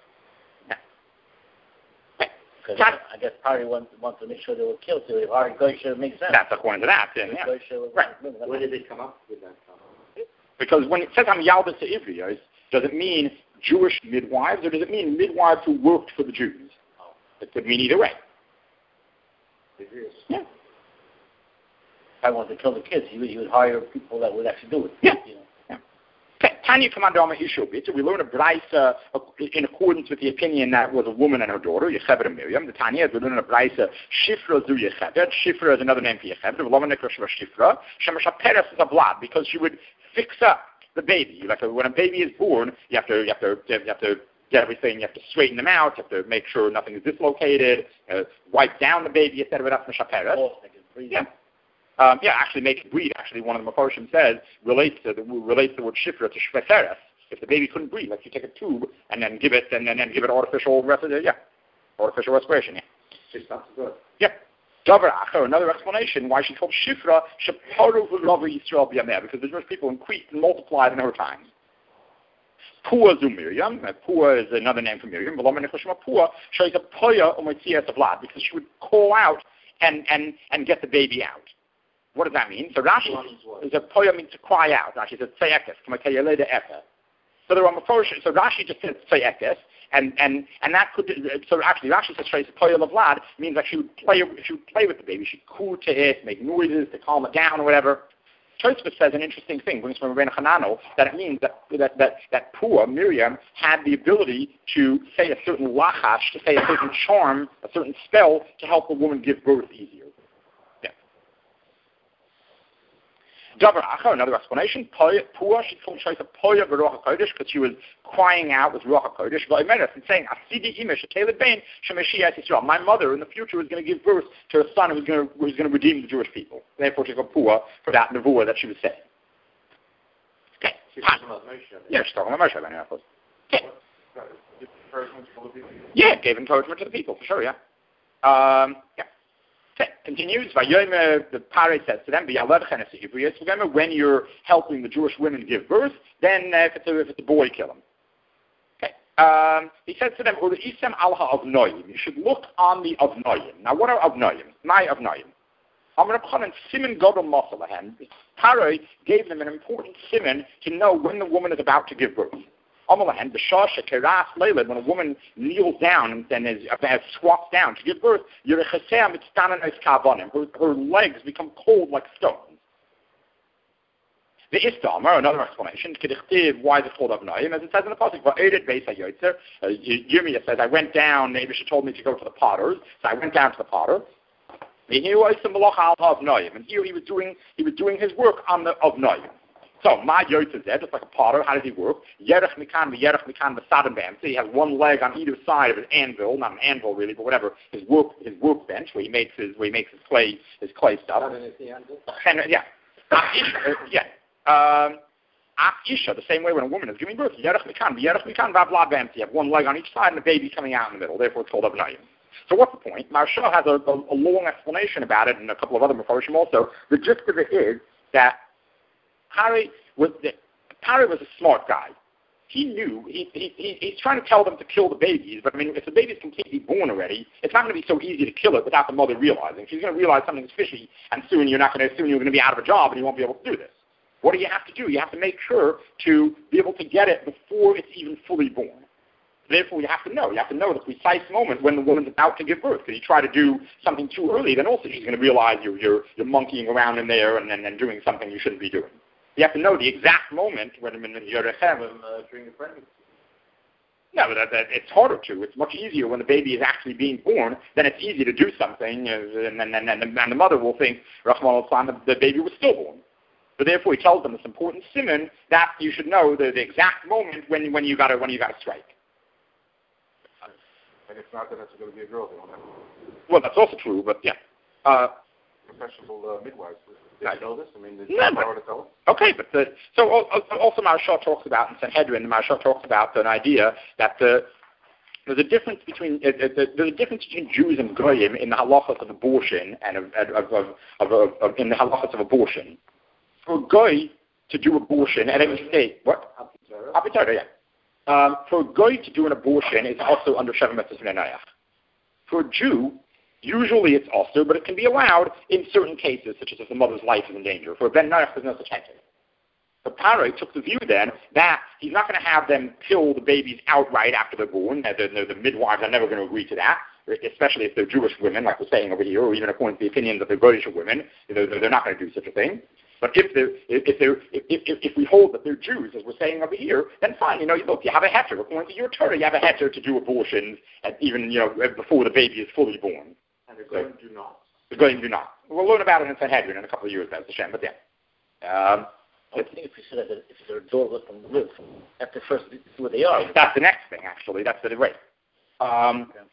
Because I guess probably wanted, wanted to make sure they were killed, so our Goysha makes sense. That's according to that, then, yeah. Right. Where did they come up with that from? Because when it says I'm Yalbus Ivrios, does it mean Jewish midwives, or does it mean midwives who worked for the Jews? Oh. It could mean either way. It is. Yeah. If I wanted to kill the kids, he would, he would hire people that would actually do it. Yeah. You know? Tanya Commandama Ishobit. So we learn a Braisa uh, in accordance with the opinion that was a woman and her daughter, Yecheved and Miriam. The Tanya is we learn a Braisa, Shifra zu Yecheved. Shifra is another name for Yecheved. V'lomanikra Shifra. Shemasha Peres is a blood, because she would fix up the baby. Like when a baby is born, you have to you have to you have to get everything. You have to straighten them out. You have to make sure nothing is dislocated. Uh, wipe down the baby, et cetera. That's Masha Peres. Yeah. Um, yeah, actually make it breed. Actually, one of the Mefarshim says relates to the relates the word shifra to shveteres. If the baby couldn't breathe, like you take a tube and then give it and then, then give it artificial respiration. Yeah, artificial respiration. Yeah, it's not so good. Yeah. Davar acher, another explanation why she's called shifra sheparu v'lava Yisrael b'yameh, because the Jewish people increased and multiplied in her times. Pua zu Miriam. Pua is another name for Miriam. Pua shows a poya u'mitzias of lad, because she would call out and and and get the baby out. What does that mean? So Rashi is a poya means to cry out. Rashi says tzayekes. So there are so Rashi just says tzayekes, and and and that could so actually Rashi says poya lavlad means that she would play she would play with the baby. She'd coo to it, make noises to calm it down or whatever. Tosfos says an interesting thing, brings from Rabbeinu Hananel, that it means that that that that Pua Miriam had the ability to say a certain lachash, to say a certain charm, a certain spell to help a woman give birth easier. Davar Acha, another explanation, Pua, she's called Shaisa Poya Baruch HaKodesh, because she was crying out with Ruach HaKodesh, and saying, Asidi Imesh, Caleb Bain, Shemeshiach Yisrael. My mother in the future is going to give birth to a son who's going to, who's going to redeem the Jewish people. Therefore, she's called Pua for that nevuah that she was saying. Okay. She's talking about Moshe. Yeah, she's talking about Moshe, of course. Okay. Yeah, it gave encouragement to the people, for sure, yeah. Um, yeah. Okay. Continues, the Pare says to them, when you're helping the Jewish women give birth, then uh, if, it's a, if it's a boy, kill him. Okay. Um, he says to them, you should look on the Avnoyim. Now, what are Avnoyim? My Avnoyim. I'm going to put in Simon Godel Mosalahan. Pare gave them an important simon to know when the woman is about to give birth. When a woman kneels down and then is, uh, squats down to give birth, her, her legs become cold like stones. The Istamar, another explanation, why is it called Avnoyim, as it says in the pasuk, uh, Yirmiyah says, I went down, maybe she told me to go to the potters, so I went down to the potter. And here he was doing he was doing his work on the Avnoyim. So, my Yotze is there, just like a potter. How does he work? Yerech Mikan, Yerech Mikan, Besadam Bam. So he has one leg on either side of his anvil, not an anvil really, but whatever, his work, his workbench, where he makes his, where he makes his clay, his clay stuff. And, uh, yeah. yeah. Um, Isha, the same way when a woman is giving birth, Yerech Mikan, Yerech Mikan, Vavlad Bam. You have one leg on each side and the baby coming out in the middle. Therefore, it's called Avnayim. So what's the point? Maharsha has a, a, a long explanation about it and a couple of other Mefarshim also. The gist of it is that Pari was, the, Pari was a smart guy. He knew, he, he, he, he's trying to tell them to kill the babies, but I mean, if the baby's completely born already, it's not going to be so easy to kill it without the mother realizing. She's going to realize something's fishy, and soon you're not going to, soon you're going to be out of a job and you won't be able to do this. What do you have to do? You have to make sure to be able to get it before it's even fully born. Therefore, you have to know. You have to know the precise moment when the woman's about to give birth. Because you try to do something too early, then also she's going to realize you're, you're, you're monkeying around in there and, and, and doing something you shouldn't be doing. You have to know the exact moment when, when you're having uh, during the pregnancy. No, but that, that, it's harder to. It's much easier when the baby is actually being born. Then it's easy to do something, uh, and, and, and, and, the, and the mother will think, Rahman al-Islam, the, the baby was stillborn. So therefore, he tells them this important simon that you should know the, the exact moment when, when you got to when you got to strike. And it's not that it's going to be a girl. They don't have well, that's also true, but yeah. Uh, professional uh, midwives. Did I you know this? I mean, did no, you power to tell them? Okay, but the, so also Maharsha talks about in Sanhedrin, Maharsha talks about an idea that the, there's a difference between uh, uh, there's a difference between Jews and Goyim in the halachas of abortion and of, of, of, of, of, of in the halachas of abortion. For a Goy to do abortion at any state, what? Apitara, yeah. Um, for a Goy to do an abortion is also under Sheva Mitzvahs V'Nayach. For a Jew, usually it's also, but it can be allowed in certain cases, such as if the mother's life is in danger. For a Ben Nayach, there's no such thing. So Paro took the view then that he's not going to have them kill the babies outright after they're born. The, the, the midwives are never going to agree to that, especially if they're Jewish women, like we're saying over here, or even according to the opinions of the Goyish women. They're, they're not going to do such a thing. But if they're, if, they're, if, if, if we hold that they're Jews, as we're saying over here, then fine. You know, look, you have a heter. According to your Torah, you have a heter to do abortions, at even you know before the baby is fully born. And the Goyim do not. The Goyim do not. We'll learn about it in Sanhedrin in a couple of years, that's Hashem. But yeah, um, I think if you said that if their door let them live, at the first see what they are. That's the next thing, actually. That's the way. Um, okay.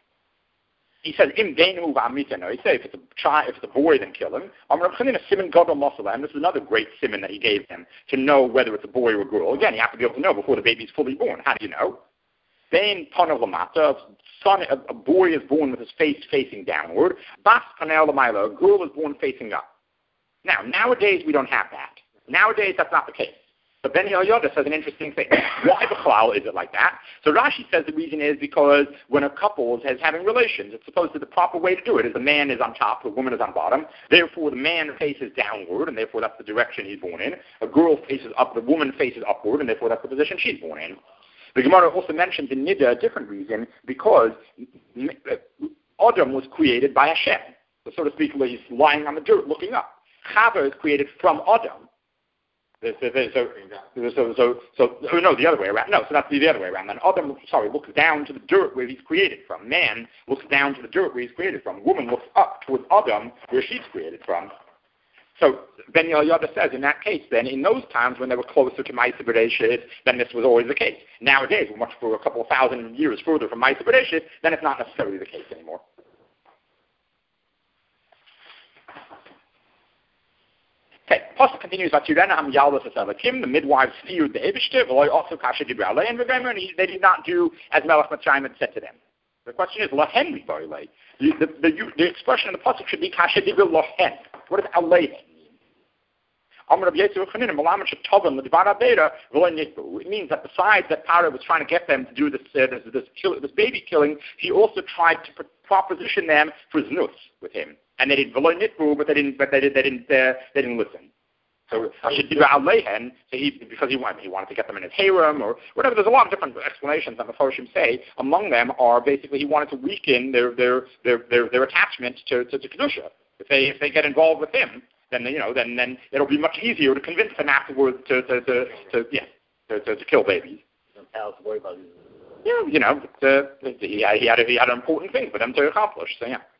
He says, "Im deinu v'amitenu." He said, if it's a child, if it's a boy, then kill him. Um, Simon Gadol Masalam. This is another great simon that he gave them to know whether it's a boy or a girl. Again, you have to be able to know before the baby's fully born. How do you know? Then panav lamata. Son, a, a boy is born with his face facing downward. Bas panel lamaila. A girl is born facing up. Now, nowadays we don't have that. Nowadays that's not the case. But Ben Yehoyada says an interesting thing. Why b'chlal is it like that? So Rashi says the reason is because when a couple is having relations, it's supposed to the proper way to do it is the man is on top, the woman is on bottom. Therefore, the man faces downward, and therefore that's the direction he's born in. A girl faces up, the woman faces upward, and therefore that's the position she's born in. The Gemara also mentions in Nida a different reason because Adam was created by Hashem. So, so to speak, he's lying on the dirt looking up. Chava is created from Adam. So, so, so, so, so, no, the other way around. No, so that's the other way around. Then Adam, sorry, looks down to the dirt where he's created from. Man looks down to the dirt where he's created from. Woman looks up towards Adam where she's created from. So Ben Yehoyada says in that case, then in those times when they were closer to Ma'aseh Bereshit, then this was always the case. Nowadays, we're much for a couple of thousand years further from Ma'aseh Bereshit, then it's not necessarily the case anymore. Okay, Pasuk continues, the midwives feared the Eibishter, and they did not do as Melech Mitzrayim had said to them. The question is, Lahen Mivoilei. The, the, the, the expression in the Pasuk should be Kasha Dibra Lohen. What does Alehem mean? It means that besides that Paro was trying to get them to do this uh, this, this, kill, this baby killing, he also tried to proposition them for znus with him. And they did v'lo nitbu, but they didn't. But they, did, they didn't. Uh, they didn't listen. So Hashidibra Alehen, so he because he wanted he wanted to get them in his harem or whatever. There's a lot of different explanations that Mefarshim say. Among them are basically he wanted to weaken their their their their, their attachment to to, to Kedusha. If they if they get involved with him, then you know then then it'll be much easier to convince them afterwards to to to, to yeah to, to, to kill babies. Don't worry about it. Yeah, you know, uh, he, he had he had an important thing for them to accomplish. So yeah.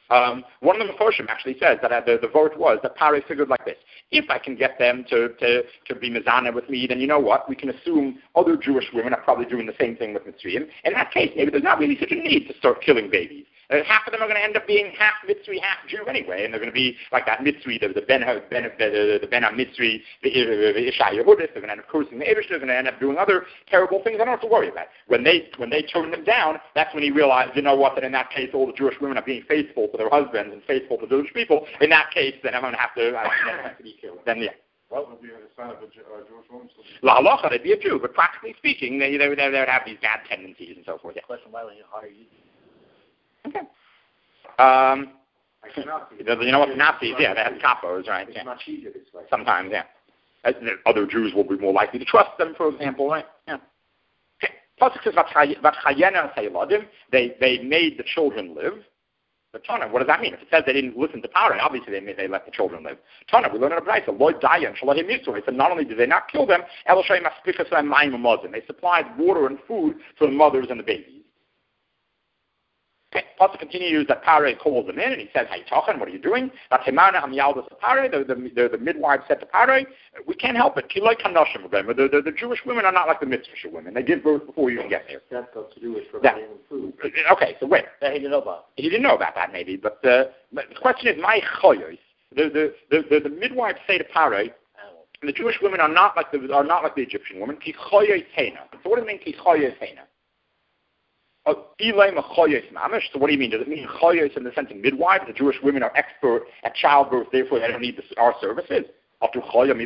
Um, one of the Meforshim actually says that uh, the, the vote was that Paro figured like this: if I can get them to, to, to be mezana with me, then you know what? We can assume other Jewish women are probably doing the same thing with Mitzrayim. In that case, maybe there's not really such a need to start killing babies. Uh, half of them are going to end up being half Mitzri, half Jew anyway, and they're going to be like that Mitzri, the, the Ben Ben the, the Ben Mitzri, the, the Isha Yehudis. They're going to end up cursing the Eibush. They're going to end up doing other terrible things. I don't have to worry about. When they when they turn them down, that's when he realized, you know what? That in that case, all the Jewish women are being faithful to their husbands and faithful to Jewish people. In that case, then I'm going to have to. I have to be killed. Then yeah. What would be a sign of a Jew, uh, Jewish woman? La halacha, they'd be a Jew, but practically speaking, they they would, they would have these bad tendencies and so forth. Yeah. Question: why would you hire you? Okay. Um, Like Nazis. you know what, the Nazis, yeah, they have capos, right? It's Yeah. much easier this way. Sometimes, yeah. Uh, Other Jews will be more likely to trust them, for example, right? Yeah. Okay. Pasuk says, "V'chayena sayladim." They they made the children live. But Tana, what does that mean? If it says they didn't listen to Paro, obviously they they let the children live. Tana, we learn in a Brisa, Loi Dayan Shalahim Yisro. It said not only did they not kill them, Eloshayim Aspikas Mayim Umazim. They supplied water and food for the mothers and the babies. Okay, Pasuk continues that Paro calls them in and he says, "Hey, Tachan, what are you doing?" That Hemana Hamyaldas Paro, the the the, the midwife said to Paro, "We can't help it. Kiloi Kanashim of them. The, the the Jewish women are not like the Mitzvah women. They give birth before you even get there." That's got to do with providing them food. Okay, so wait. That he didn't know about. He didn't know about that, maybe, but uh, the question is, my choyos. The the the the, the midwives say to Paro, the Jewish women are not like the are not like the Egyptian women. Ki choyos heina. So what does it mean? Ki choyos heina. Uh, so what do you mean? Does it mean choyos in the sense of midwives? The Jewish women are expert at childbirth, therefore they don't need this, our services. So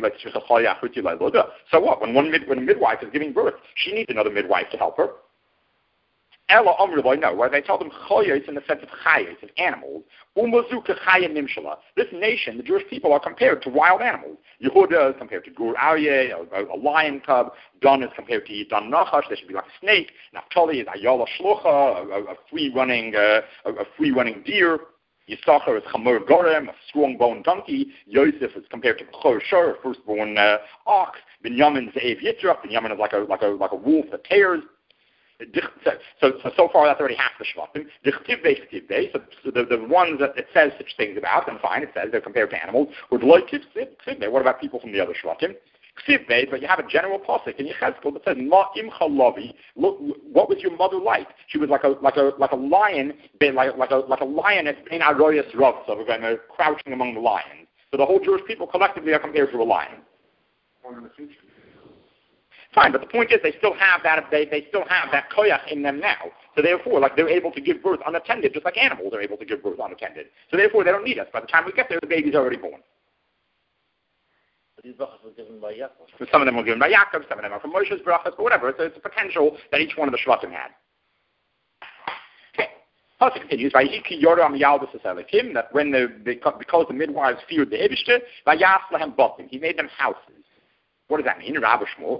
what? When one mid, when a midwife is giving birth, she needs another midwife to help her. Ella Amrullah, no, where they tell them choyos in the sense of chayos, of animals. Umazuka chaya nimshala. This nation, the Jewish people, are compared to wild animals. Yehuda is compared to gur aryeh, a, a lion cub. Dan is compared to Dan nachash. They should be like a snake. Naphtali is ayala shlucha, a, a free-running, uh, a, a free-running deer. Yisachar is chamor gorem, a strong-boned donkey. Yosef is compared to chor shur, a firstborn uh, ox. Binyamin is Ev Yitzrach. Binyamin is like a like a like a wolf that tears. So, so, so far that's already half the shvatim. So, so the, the ones that it says such things about, then fine, it says they're compared to animals. What about people from the other shvatim? But you have a general pasuk in Yechezkel that says, Ma im chalavi. Look, what was your mother like? She was like a like a like a lion, like like a like a lioness in Aroyas Rav, so we're going to crouching among the lions. So the whole Jewish people collectively are compared to a lion. Or in the future. Fine, but the point is they still have that they, they still have that koyach in them now. So therefore, like they're able to give birth unattended, just like animals are able to give birth unattended. So therefore they don't need us. By the time we get there, the baby's already born. But these brachas were given by Yaakov. So some of them were given by Yaakov, some of them are from Moshe's brachas, but whatever. It's a, it's a potential that each one of the shvatim had. Okay. Pasuk continues, Vayiki Yoram Yalbus Eselikim, that when the because the midwives feared the Eibishter, Vayas Lahem Botim, he made them houses. What does that mean? Rabbi Shmuel.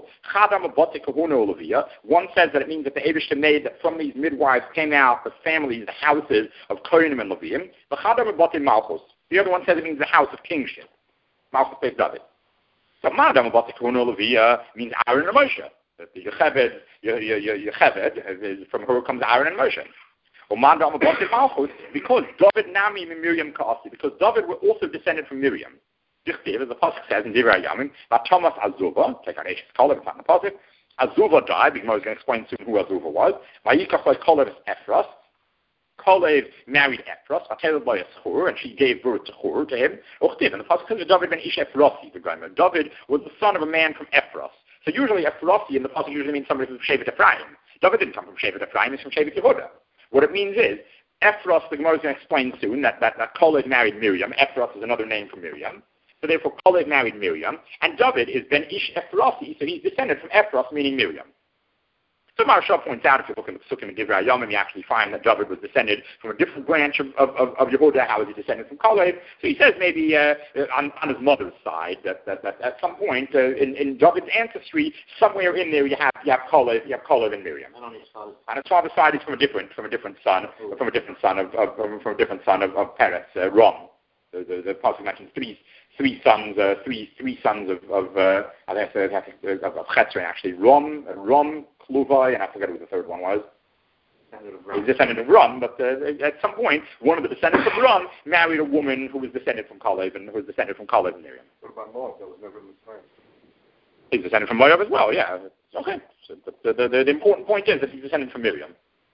One says that it means that the Eibishter made that from these midwives came out the families, the houses of Kohanim and Leviim. The other one says it means the house of kingship. Malchus says David. So Madam Levia means Aaron and Moshe. The Yecheved, Yecheved, from her comes Aaron and Moshe. Because David Nami and Miriam Kaasi, because David were also descended from Miriam. As the pasuk says in Divrei Yamim, that Thomas Azuva, take out Ashes Kolev, it's not in the pasuk. Azuva died, because I was going to explain soon who Azuva was. Vayikach Kolev is Ephras. Kolev married Ephras, by a Chur, and she gave birth to Chur, to him. Uchtiv, and the pasuk says David ben Ish Ephrasi, the grandmother. David was the son of a man from Ephras. So usually Ephrasi in the pasuk usually means somebody from Shevet Ephraim. David didn't come from Shevet Ephraim, he's from Shevet Yehuda. What it means is, Ephras, the Gemara is going to explain soon, that, that, that Kolev married Miriam. Ephras is another name for Miriam. So therefore, Kolev married Miriam, and David is Ben Ish Ephrasi, so he's descended from Ephras, meaning Miriam. So Maharsha points out, if you look in the Psukim and Divrei Yamim, you actually find that David was descended from a different branch of, of, of, of Yehuda. How is he descended from Kolev? So he says maybe uh, on, on his mother's side, that, that, that at some point uh, in, in David's ancestry, somewhere in there you have you have Kolev, you have Kolev and Miriam. And on his father's On his father's side, he's from a different from a different son, from a different son of, of from a different son of, of Peretz, uh, Rom. The the, the pasuk mentions three. Three sons, uh, three three sons of of uh, I think uh, of, of Chetzron actually. Rom, Rom, Kluvai, and I forget who the third one was. He's a descendant of Ram, but uh, at some point, one of the descendants of Ram married a woman who was descended from Kalev and who was descended from Kalev and Miriam. What about Moab? That was never in the time. He's descended from Moab as well, yeah. Okay. So the, the, the, the important point is that he's descended from Miriam.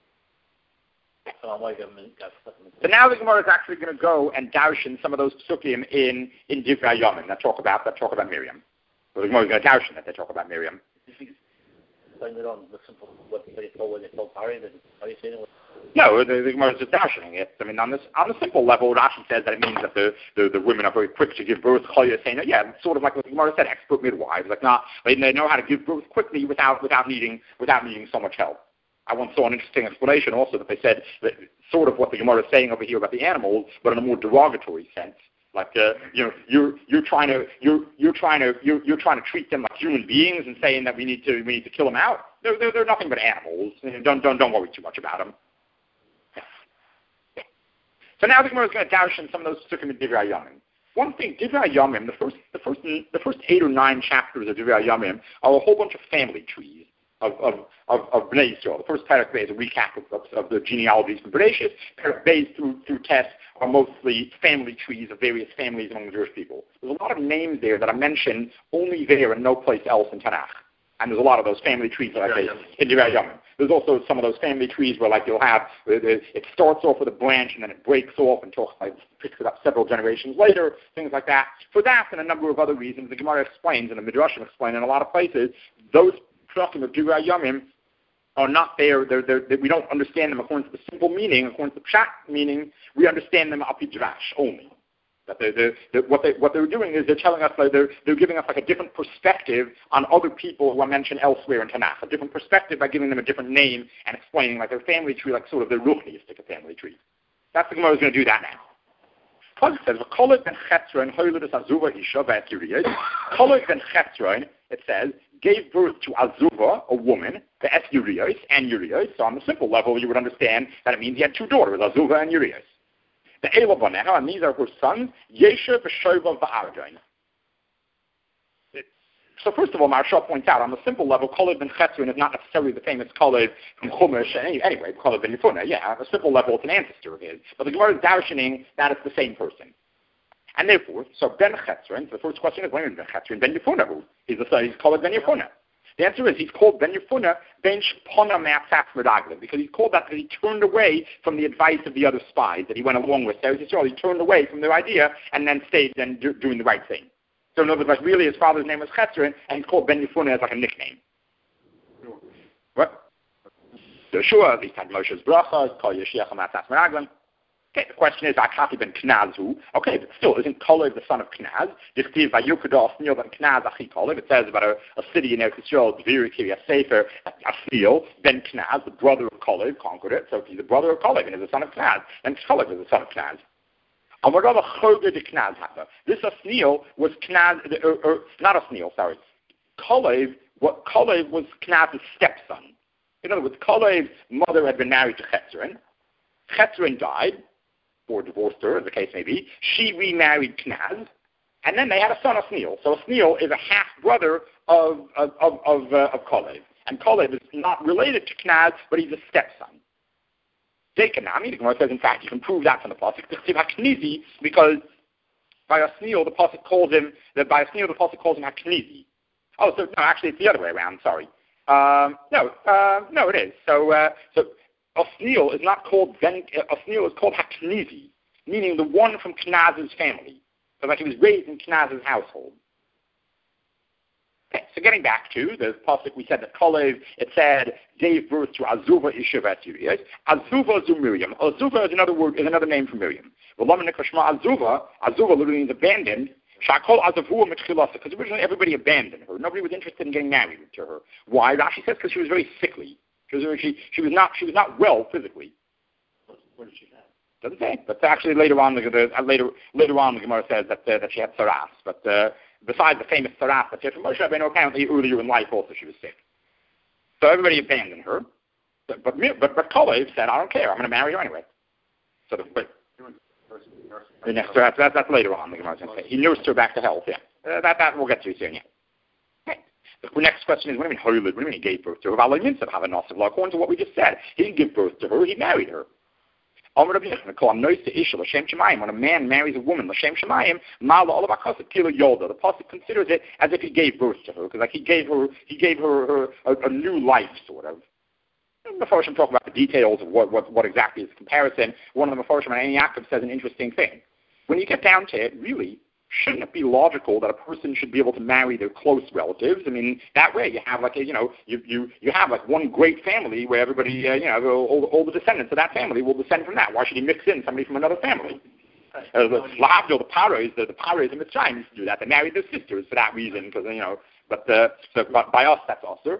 So now the Gemara is actually going to go and darshan some of those psukim in, in Divrei Yomim that talk about that talk about Miriam. So the Gemara is going to darshan that they talk about Miriam. No, the, the Gemara is just darshaning it. I mean, on this on the simple level, Rashi says that it means that the, the, the women are very quick to give birth. Saying, yeah, it's sort of like what the Gemara said, expert midwives. Like, nah, they, they know how to give birth quickly without without needing without needing so much help. I once saw an interesting explanation also that they said that sort of what the Gemara is saying over here about the animals, but in a more derogatory sense. Like uh, you know, you're you're trying to you're you're trying to you're you're trying to treat them like human beings and saying that we need to we need to kill them out. They're they're, they're nothing but animals. Don't don't don't worry too much about them. Yeah. So now the Gemara is going to darshan some of those psukim in Divrei Yomim. One thing, Divrei Yomim, the first the first the first eight or nine chapters of Divrei Yomim are a whole bunch of family trees. Of, of, of, of Bnei Yisrael. The first Perek Beis is a recap of, of, of the genealogies from Bereshit. Perek Beis through, through Tes are mostly family trees of various families among the Jewish people. There's a lot of names there that are mentioned only there and no place else in Tanakh. And there's a lot of those family trees that I say in Divrei Yomim. There's also some of those family trees where like you'll have, it starts off with a branch and then it breaks off and talks like, picks it up several generations later, things like that. For that and a number of other reasons, the Gemara explains and the Midrashim explain in a lot of places, those psukim of Divrei Yomim are not there. They're, they're, they, we don't understand them according to the simple meaning, according to the pshat meaning. We understand them apidrash only. That they're, they're, they're, what they what they're doing is they're telling us like they're they're giving us like a different perspective on other people who are mentioned elsewhere in Tanakh. A different perspective by giving them a different name and explaining like their family tree, like sort of their ruchniistic family tree. That's the Gemara is going to do that now. It says, "V'kolot ben Chetzron hoyled Azuva isha v'etiriyos." Kolot ben Chetzron, it says, gave birth to Azuva, a woman, the Es Urios and Urios. So on the simple level, you would understand that it means he had two daughters, Azuva and Urios. The Ela Baneha, and these are her sons, Yesha, V'Shova, V'Arjon. So first of all, Maharsha points out, on the simple level, Kolod ben Chetzron is not necessarily the famous Kolod from Chumash. Anyway, Kolod ben Yefunah, yeah, on a simple level, it's an ancestor of his. But the Gemara is darshaning that it's the same person. And therefore, so Ben Chetzron, so the first question is, when is Ben Chetzron? Ben Yefunah, who? He's, a, he's called Ben Yefunah. The answer is, he's called Ben Yefunah, Ben Shpona Me'atzatz Medaglim, because he's called that because he turned away from the advice of the other spies that he went along with. So he turned away from their idea and then stayed then do, doing the right thing. So in other words, like really his father's name was Chetzron, and he's called Ben Yefunah as like a nickname. What? Yeshua, at least had Moshe's bracha, called Yeshiach Me'atzatz Medaglim. Okay, the question is, Akati ben Knazu. Okay, but still, isn't Kolev the son of Knaz? Dichtiv vayukadol Snil ben Knaz achi Kolev. It says about a, a city in Eretz Yisrael, Dviri Kiryat Sefer, Asnil ben Knaz, the brother of Kolev, conquered it. So if he's the brother of Kolev and is the son of Knaz, then Kolev is the son of Knaz. This Asnil was Knaz, or, or, not Asnil, sorry. Kolev, what Kolev was Knaz's stepson. In other words, Kolev's mother had been married to Chetzron. Chetzron died, or divorced her, as the case may be. She remarried Knaz, and then they had a son, Asnil. So Asnil is a half-brother of of of, of, uh, of Kolev. And Kolev is not related to Knaz, but he's a stepson. Dekanami, the Gemara says, in fact, you can prove that from the pasuk, because by Asnil, the pasuk calls him, that by Asnil, the pasuk calls him Haknizi. Oh, so, no, actually, it's the other way around, sorry. Um, no, uh, no, it is. So, uh, so, Osniel is not called Ben, Osniel is called Haknizi, meaning the one from Knaz's family. So like he was raised in Knaz's household. Okay, so getting back to the pasuk, we said that Kolev, it said, gave birth to Azuva Ishavat Urias. Azuva zu Miriam. Azuva is another word, is another name for Miriam. Azuva, Azuva literally means abandoned. Shakol Azavua Mitchilasa, because originally everybody abandoned her. Nobody was interested in getting married to her. Why? Rashi says because she was very sickly. She was, she, she was not she was not well physically. What did she have? Doesn't say. But actually later on, the, the, later later on, the Gemara says that uh, that she had saras. But uh, besides the famous saras that she had from Moshe Rabbeinu, apparently earlier in life also she was sick. So everybody abandoned her. But but but, but Kolev said, I don't care. I'm going to marry her anyway. So the but, the next that's, that's that's later on. The Gemara says he nursed her back to health. Yeah, uh, that that we'll get to soon. Yeah. Okay. The next question is, what do you mean Hoylid? What do you mean he gave birth to her? According to what we just said, he didn't give birth to her, he married her. When a man marries a woman, the pasuk considers it as if he gave birth to her, because like he gave her, he gave her, her a, a new life, sort of. The Mefarshim talk about the details of what, what, what exactly is the comparison. One of the Mefarshim on any Yaakov says an interesting thing. When you get down to it, really, shouldn't it be logical that a person should be able to marry their close relatives? I mean, that way you have like a, you know, you you, you have like one great family where everybody, uh, you know, all, all the descendants of that family will descend from that. Why should he mix in somebody from another family? Uh, the Lahavdil, the Paras, the, the Paras and Mitzrayim used to do that. They married their sisters for that reason, because, you know, but, uh, so, but by us, that's also.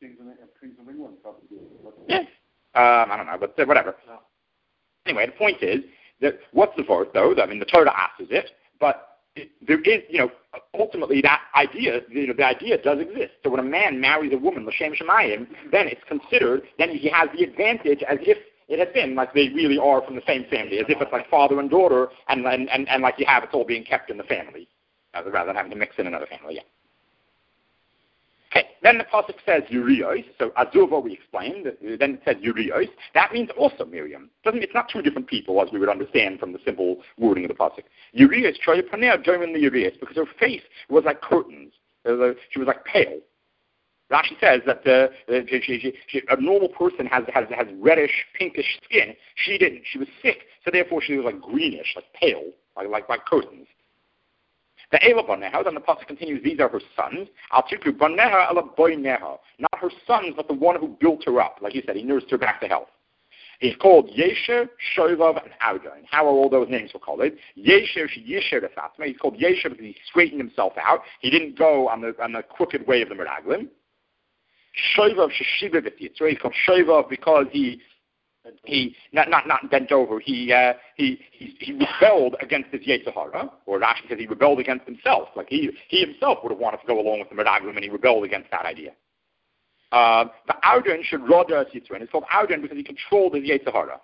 Yeah. Um, I don't know, but uh, whatever. Anyway, the point is, that what's the word, though? I mean, the Torah asks it, but It, there is, you know, ultimately that idea, you know, the idea does exist. So when a man marries a woman, l'shem shemayim, then it's considered, then he has the advantage as if it had been like they really are from the same family, as if it's like father and daughter, and and, and, and like you have, it's all being kept in the family, uh, rather than having to mix in another family, yeah. Okay, then the pasuk says Urios, so Azuva we explained, then it says Urios. That means also Miriam. Doesn't it's not two different people, as we would understand from the simple wording of the pasuk. Urios, Troyapanea, joining the Urios, because her face was like curtains. She was like pale. Rashi says that uh, she, she, she, a normal person has, has has reddish, pinkish skin. She didn't. She was sick, so therefore she was like greenish, like pale, like like, like curtains. The Ela Baneha, then the pasuk continues, these are her sons. Al-Tikru Baneha Ela Boineha. Not her sons, but the one who built her up. Like you said, he nursed her back to health. He's called Yesher, Shovav, and Audan. How are all those names for called? Yesher, Yesher Defatma. He's called Yesher because he straightened himself out. He didn't go on the on the crooked way of the Meraglim. Shovav, Sheshiva V'Yitzra. He's called Shovav because he He not not not bent over. He uh, he, he he rebelled against his Yetzer Hara, or Rashi says he rebelled against himself. Like he he himself would have wanted to go along with the Meraglim, and he rebelled against that idea. Uh, the Auden should Roda Yitzra. It's called Auden because he controlled his Yetzer Hara.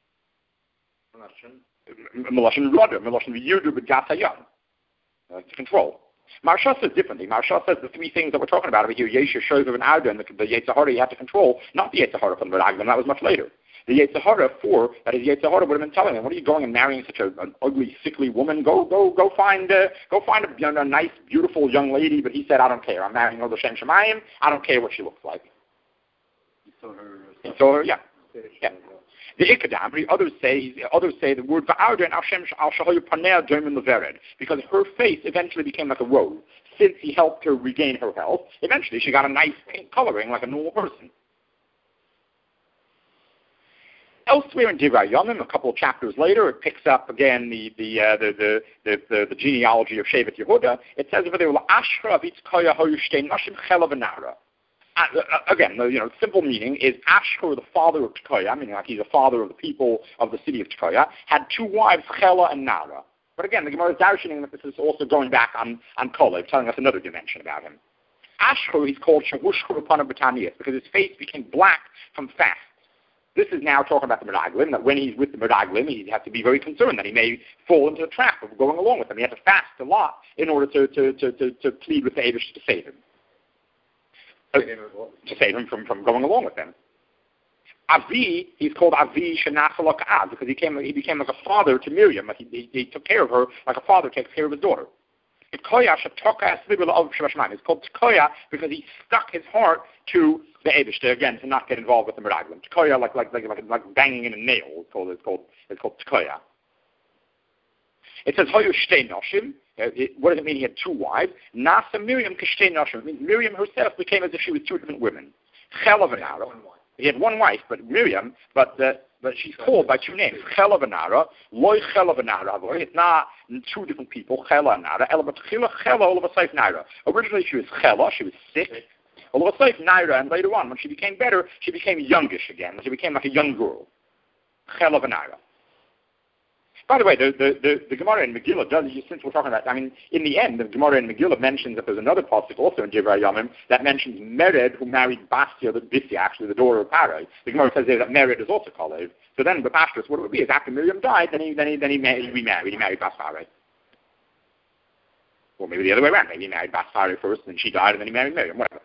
Meloshin Roda, Meloshin Yudu B'Gat Hayam. To control. Marsha says differently. Marsha says the three things that we're talking about over here, Yesher, Shovav, and Auden, the, the Yetzer Hara you have to control, not the Yetzer Hara from the Meraglim. That was much later. The Yetzer Hara for that is Yetzer Hara would have been telling him, "What are you going and marrying such a, an ugly, sickly woman? Go, go, go find, uh, go find a, you know, a nice, beautiful young lady." But he said, "I don't care. I'm marrying her L'Shem Shemayim. I don't care what she looks like." He saw her. He saw her, yeah, yeah. The Ikadam, others say, others say the word Va'arden Al Shem Al Shahoyu Paneh Dermin Levered, because her face eventually became like a rose. Since he helped her regain her health, eventually she got a nice pink coloring like a normal person. Elsewhere in Divrei Yomim, a couple of chapters later, it picks up again the the uh, the, the, the, the the genealogy of Shevet Yehuda. It says over there, "Ashra v'Tzkoya hoyu shtei nashim chela v'nara." Again, the you know simple meaning is Ashur, the father of Tekoya, meaning like he's a father of the people of the city of Tekoya, had two wives, Chela and Nara. But again, the Gemara is darshaning that this is also going back on on Kolev, telling us another dimension about him. Ashur, he's called Shavushkur upon Batanias because his face became black from fast. This is now talking about the Meraglim, that when he's with the Meraglim, he has to be very concerned that he may fall into the trap of going along with them. He has to fast a lot in order to, to, to, to, to plead with the Eibush to save him. Uh, to save him from, from going along with them. Avi, he's called Avi Shenachalak Av, because he, came, he became like a father to Miriam. Like he, he, he took care of her like a father takes care of his daughter. It's called Tekoya because he stuck his heart to the Eibush, again, to not get involved with the Meraglim. Tekoya, like, like, like, like, like banging in a nail, it's called, it's called, it's called Tekoya. It says, Hoyu Shtei Noshim. What does it mean he had two wives? Nasa Miriam Kishtei Noshim. Means Miriam herself became as if she was two different women. Chela v'Nara. He had one wife, but Miriam, but uh, but she's called by two names. Chela v'Nara, Loi Chela v'Nara. It's not two different people. Chela and Nara. Ela b'Tchila Chela all of a sudden Nara. Originally she was Chela, she was sick. All of a sudden Nara, and later on when she became better, she became youngish again. She became like a young girl. Chela v'Nara. By the way, the, the, the, the Gemara in Megillah does, since we're talking about, I mean, in the end, the Gemara in Megillah mentions that there's another pasuk also in Divrei Yomim that mentions Mered, who married Bastia, the Bisya, actually the daughter of Parai. The Gemara says there that Mered is also Kalev. So then the Bashtas, what it would be is after Miriam died, then he then he then he, married, he remarried, he married Bas Parai. Or maybe the other way around. Maybe he married Bas Pare first, and then she died, and then he married Miriam. Whatever.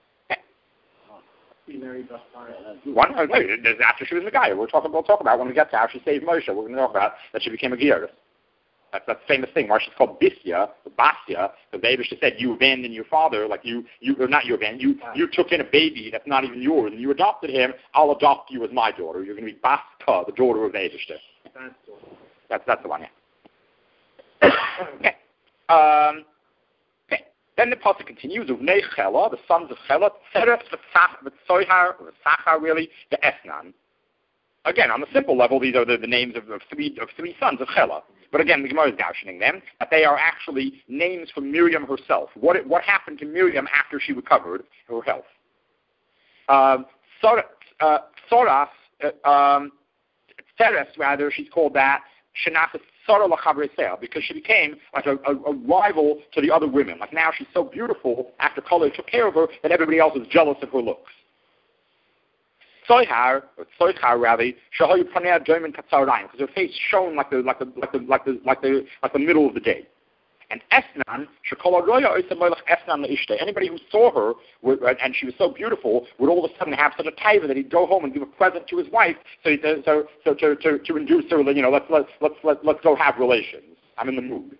He married Bas Pare. One, oh, no, after she was a guy. We'll talk, we'll talk about when we get to how she saved Moshe. We're going to talk about that she became a Geiris. That's that famous thing why she's called Bisya, the Basya. The baby, she said, you abandoned your father, like you, you or not you abandoned, you, you took in a baby that's not even yours, and you adopted him. I'll adopt you as my daughter. You're going to be Baska, the daughter of Eibishter. That's that's the one, yeah. Okay. Um, okay. Then the pasuk continues. Uvnei Chela, the sons of Chela, Tzeres, the Tzohar, the Sachar, really, the Esnan. Again, on the simple level, these are the, the names of, of three of three sons of Chela. But again, the Gemara is gaushing them, that they are actually names for Miriam herself. What it, what happened to Miriam after she recovered her health? Um, Soras, uh, Soras uh, um, Teres, rather, she's called that, Shenafis Sora Lachavresel, because she became like a, a, a rival to the other women. Like now she's so beautiful after Kalev took care of her that everybody else is jealous of her looks. Soihar, or Soichar rather, Shahoyu Panea German Katsarayim, because her face shone like the like the like the like the like the like the middle of the day. And Esnan, Shekola Roya Oisamoilach Esnan Leishte. Anybody who saw her would, and she was so beautiful would all of a sudden have such a taiva that he'd go home and give a present to his wife, so he, so so to, to to induce her, you know, let's let's let's let's let's go have relations. I'm in the mood.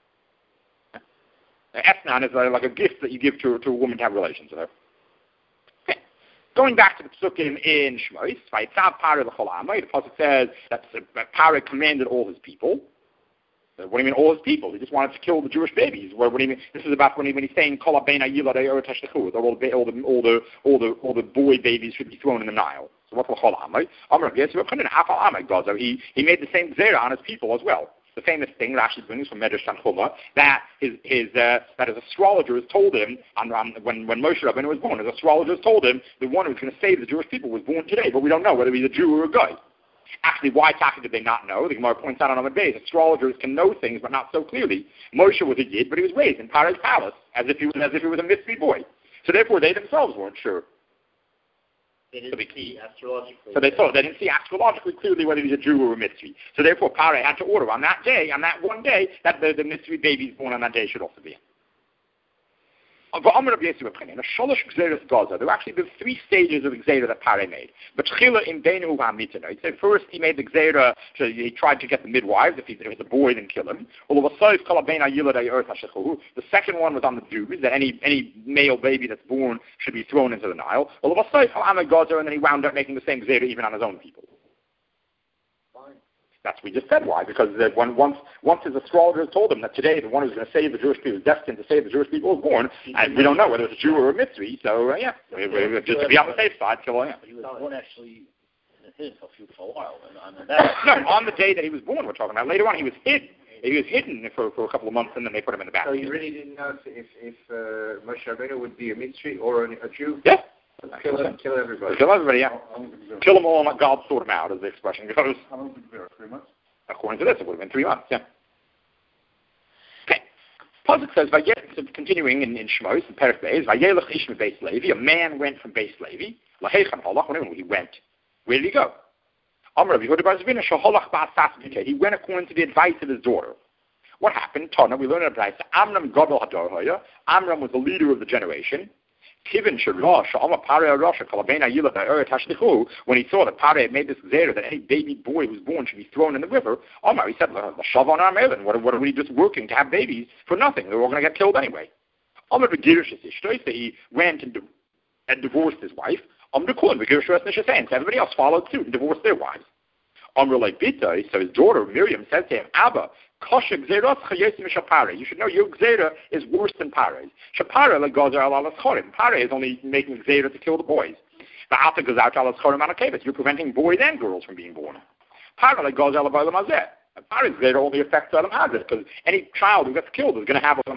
Now, Esnan is like a gift that you give to to a woman to have relations with her. Going back to the psukim in Shmos, Vayitzav Pare l'chol Amay, the pasuk says that Pare commanded all his people. What do you mean all his people? He just wanted to kill the Jewish babies. What, what do you mean? This is about when, he, when he's saying Kol Beina Yiladei Eretz Hashlechu, all the all the all the all the all the boy babies should be thrown in the Nile. So what's l'chol Amay? Amar Yeshu B'Chanin Afal Amay Gaza. He he made the same zera on his people as well. The famous thing Rashi brings from Medrash Tanchuma that his his uh, that his astrologers told him on, on when when Moshe Rabbeinu was born, his astrologers told him the one who was going to save the Jewish people was born today, but we don't know whether he's a Jew or a guy. Actually, why exactly did they not know? The Gemara points out on other days, astrologers can know things, but not so clearly. Moshe was a Yid, but he was raised in Paro's palace as if he was as if he was a mystery boy. So therefore, they themselves weren't sure. They didn't see astrologically. So they thought they didn't see astrologically clearly whether he was a Jew or a mystery. So therefore, Pare had to order on that day, on that one day, that the, the mystery babies born on that day should also be in. There were actually the three stages of Gzeira that Pare made. But he said first he made the Gzeira, so he tried to get the midwives. If he was a boy, then kill him. The second one was on the Jews, that any any male baby that's born should be thrown into the Nile. And then he wound up making the same Gzeira even on his own people. That's what we just said. Why? Because uh, when, once once his astrologers told him that today the one who's going to save the Jewish people, is destined to save the Jewish people, was born, and we don't know whether it's a Jew or a mystery. So uh, yeah, we, we, we, just to be on the safe side, kill him. He was born actually hid for a while. And on that. No, on the day that he was born, we're talking about. Later on, he was hid. He was hidden for, for a couple of months, and then they put him in the basket. So you really didn't know if if uh, Moshe Rabbeinu would be a mystery or a, a Jew? Yeah. Kill, them, kill everybody. Kill everybody, yeah. Kill them all, and let God sort them out, as the expression goes. How long was there? Three months? According to this, it would have been three months, yeah. Okay. Pasuk says, continuing in, in Shmos, in Perek Beis, Vayelech ish mebeis Levi, a man went from Beis Levi, Lahechan halach, when he went. Where did he go? Amar Rabbi Yehuda bar Zevina, Sheholach ba'asas b'kei. He went according to the advice of his daughter. What happened? Tana, we learned in the Brayta, Amram Gadol Hador Hoya. Amram was the leader of the generation. When he saw that Pare made this zera that any baby boy who was born should be thrown in the river, Omar, he said, what, what are we just working to have babies for nothing? They're all going to get killed anyway. Omar, he went and, and divorced his wife. Everybody else followed suit and divorced their wives. Omar, like Bita, so his daughter Miriam said to him, Abba, you should know your Gzeira is worse than Pare's. Pare is only making Gzeira to kill the boys. You're preventing boys and girls from being born. Pare's Gzeira only affects Olam Hazeh, because any child who gets killed is going to have Olam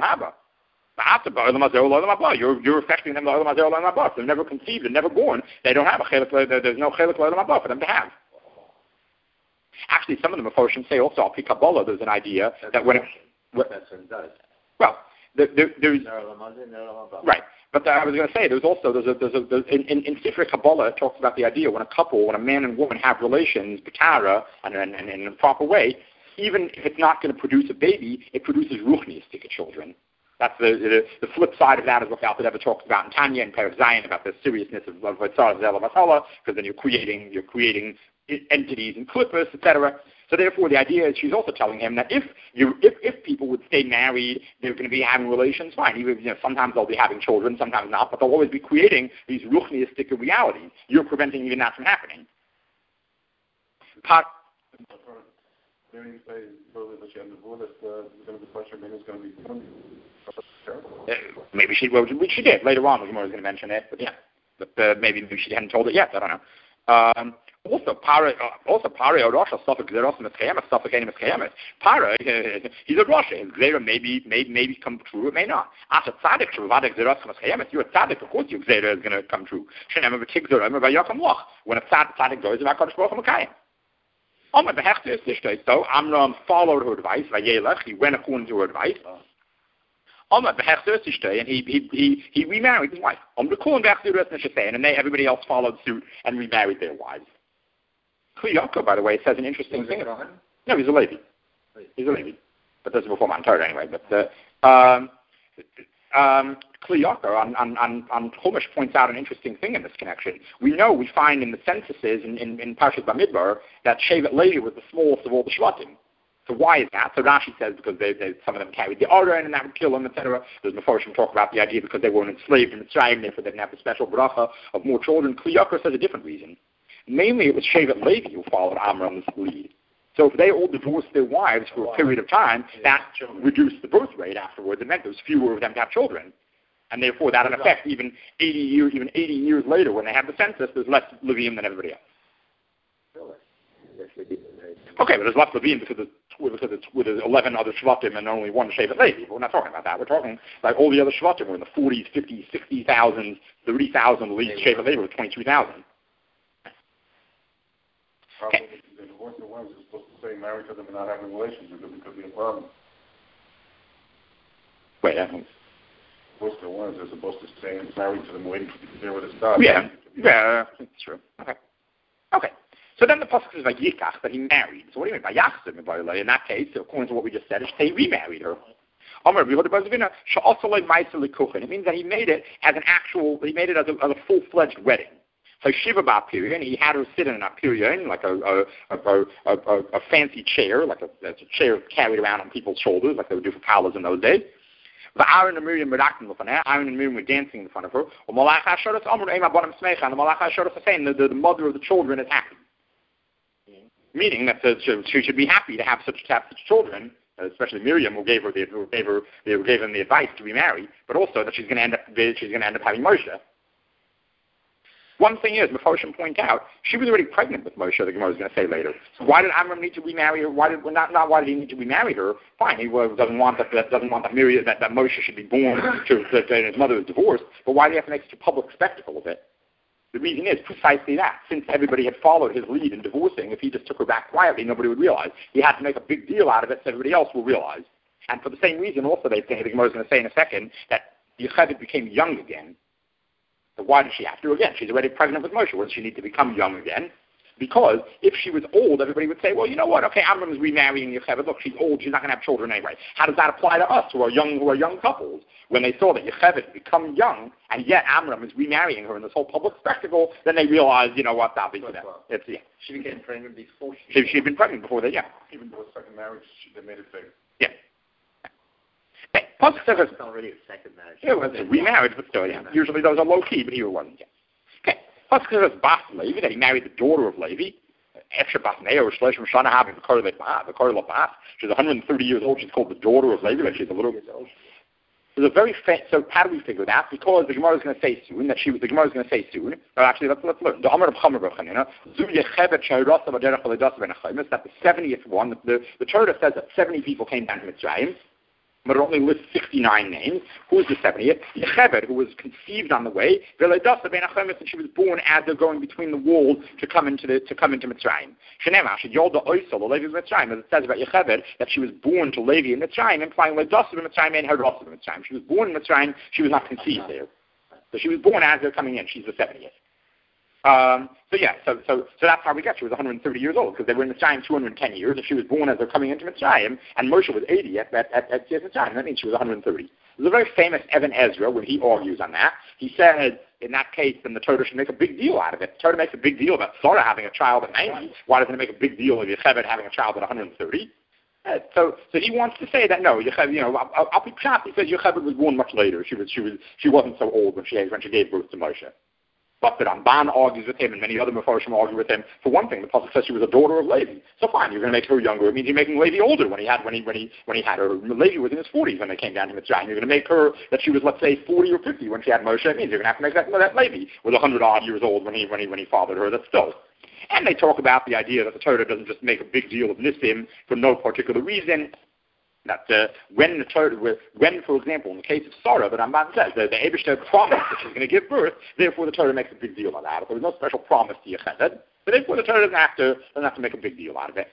Haba. You're, you're affecting them to Olam Hazeh, Olam Haba. If they're never conceived and never born, they don't have a chelik, there's no chelik Olam Haba for them to have. Actually, some of the Mephoshim say also, Al Pi Kabbalah, there's an idea That's that when it... What, that's what it does. Well, there, there, there's... Right. But I was going to say, there's also, there's a, there's a, there's, in, in, in Sifrei Kabbalah, it talks about the idea when a couple, when a man and woman have relations, B'tara, and, and, and in a proper way, even if it's not going to produce a baby, it produces ruchniistic children. That's the, the the flip side of that is what the Alter Rebbe talks about in Tanya and Perek Zion about the seriousness of of Tzara Zela Masala, because then you're creating you're creating entities and clippers, et cetera. So therefore, the idea is she's also telling him that if you if, if people would stay married, they're going to be having relations, fine. Even you know, sometimes they'll be having children, sometimes not, but they'll always be creating these ruchniistic realities. You're preventing even that from happening. Part, There you say earlier that she had the that uh, going to be pressure, maybe it's going to be uh, maybe she well, she did later on. Gemara was going to mention it, but yeah, but uh, maybe, maybe she hadn't told it yet. I don't know. Um, Also, Para, uh, also Para, Rosh, Suffolk, Zeros, Meschayemet, Suffolk, and Meschayemet. Para, uh, he's a Rosh. His Zera maybe, may, maybe come true, it may not. After Tzadik, Shavadek, Zeros, Meschayemet, you're a Tzadik, of course your Zera is going to come true. Shenem of a Tik Zera, by Yaakam Loch. When a Tzadik goes, about Kodesh Baruch Hu Oh, my behecht is this day. So Amram followed her advice. Vayelech, he went according to her advice. Oh, my behecht is this day, and he he he he remarried his wife. Um, the Kuhn behecht is this day, and then everybody else followed suit and remarried their wives. Kliyaka, by the way, says an interesting thing. No, he's a Levi. He's a Levi, but this is before Mount Torah anyway. But uh, um, um, Kliyaka on on on, on Chumash points out an interesting thing in this connection. We know we find in the censuses in in, in Parshas Bamidbar that Shevet Levi was the smallest of all the Shvatim. So why is that? So Rashi says because they, they, some of them carried the Aron and that would kill them, et cetera. There's Meforshim talk about the idea because they weren't enslaved in Mitzrayim, therefore they didn't have the special bracha of more children. Kliyaka says a different reason. Mainly it was Shevet Levi who followed Amram's lead. So if they all divorced their wives for a period of time, that reduced the birth rate afterwards. It meant there was fewer of them to have children. And therefore that in effect, even eighty years, even eighty years later when they have the census, there's less Levium than everybody else. Okay, but there's less Levium because it's, because it's with eleven other Shvatim and only one Shevet Levi. But we're not talking about that. We're talking like all the other Shvatim were in the forties, fifties, sixty thousand, thirty thousand, the least Shevet Levi was twenty-three thousand. Probably the divorcing wives are supposed to stay married to them and not having relations with them. It could be a problem. Wait, I don't... Divorcing wives are supposed to stay married to them, waiting for the there with a stop. Yeah, yeah, that's true. Okay. Okay. So then the pasuk says by Yikach that he married. So what do you mean by Yachzim? By in that case, according to what we just said, he remarried her. It means that he made it as an actual. He made it as a, as a full-fledged wedding. So Shiva Ba'Pirion, he had her sit in an Apirion, like a a, a, a, a a fancy chair, like a, a chair carried around on people's shoulders, like they would do for palace in those days. But Aaron and Miriam were acting in front of her. Aaron and Miriam were dancing in front of her. And the Malach HaShoros is saying that the, the mother of the children is happy. Mm-hmm. Meaning that the, she should be happy to have such, to have such children, especially Miriam, who gave her the who gave her who gave them the advice to remarry, but also that she's going to end up she's going to end up having Moshe. One thing is, Meforshim point out, she was already pregnant with Moshe, the Gemara is going to say later. So why did Amram need to remarry her? Why did, well, not, not why did he need to remarry her? Fine, he well, doesn't want that, that doesn't want that, Miriam, that, that Moshe should be born to, to, to his mother is divorced, but why do you have to make such a public spectacle of it? The reason is precisely that. Since everybody had followed his lead in divorcing, if he just took her back quietly, nobody would realize. He had to make a big deal out of it so everybody else will realize. And for the same reason also, they say, the Gemara is going to say in a second, that Yocheved became young again. So why did she have to? Again, she's already pregnant with Moshe. Why does she need to become young again? Because if she was old, everybody would say, well, you know what? Okay, Amram is remarrying Yocheved. Look, she's old. She's not going to have children anyway. How does that apply to us who are young, who are young couples? When they saw that Yocheved had become young, and yet Amram is remarrying her in this whole public spectacle, then they realized, you know what, that'll be for them. It's, yeah. She became pregnant before she... She had been pregnant before that, yeah. Even though a second marriage, she, they made it big. Yeah. Okay. Plus, it's already a second marriage. Yeah, well, it's a remarriage, but still, yeah. Usually those are low-key, but here it wasn't, yeah. Okay. Plus, because it's Bas Levi, that he married the daughter of Levi. Efshe Bas Neo, Shleshim Shana Habi, the Korah Bas. She's one hundred thirty years old. She's called the daughter of Levi, but she's a little bit old. There's a very fa- so how do we figure that? Because the Gemara is going to say soon that she the Gemara is going to say soon. No, actually, let's let's learn. The Amar of Chamer B'Chanina, Zu Yocheved She'irasa B'derech L'Das Ben Achayim. That the seventieth one. The, the the Torah says that seventy people came down to Mitzrayim, but it only lists sixty-nine names. Who's the seventieth? Yocheved, who was conceived on the way. V'Ledas Ben Achayim, and she was born as they're going between the walls to come into the to come into Mitzrayim. Shenema Shid Yolda Oisel, the Levi of Mitzrayim, as it says about Yocheved, that she was born to Levi in Mitzrayim, implying Ledas Ben Mitzrayim and Hadassah Ben Mitzrayim. She was born in Mitzrayim. She was not conceived there. So she was born as they're coming in. She's the seventieth. Um, so yeah, so so so that's how we get. She was one hundred thirty years old because they were in Mitzrayim two hundred ten years. If she was born as they're coming into Mitzrayim, and Moshe was eighty at at at, at Mitzrayim, that means she was one hundred thirty. There's a very famous Evan Ezra when he argues on that. He said, in that case, then the Torah should make a big deal out of it. The Torah makes a big deal about Sarah having a child at ninety. Why doesn't it make a big deal of Yocheved having a child at one hundred thirty? Uh, so, so he wants to say that no, Yocheved, you know, I'll, I'll be shocked. He says Yocheved was born much later. She was, she was, she wasn't so old when she when she gave birth to Moshe. But the Ramban argues with him, and many other Mefarshim argue with him. For one thing, the Pasuk says she was a daughter of Levi. So fine, you're going to make her younger. It means you're making Levi older when he had when he when he when he had her. Levi was in his forties when they came down to Mitzrayim. You're going to make her that she was, let's say, forty or fifty when she had Moshe. It means you're going to have to make that, that Levi was a hundred odd years old when he when he when he fathered her. That's still. And they talk about the idea that the Torah doesn't just make a big deal of Nissim for no particular reason. That uh, when the Torah, when, for example, in the case of Sarah, the Ramban says that the Eibishter promised that she's going to give birth, therefore the Torah makes a big deal of that. If there was no special promise to Yocheved, but therefore the Torah doesn't have to doesn't have to make a big deal out of it.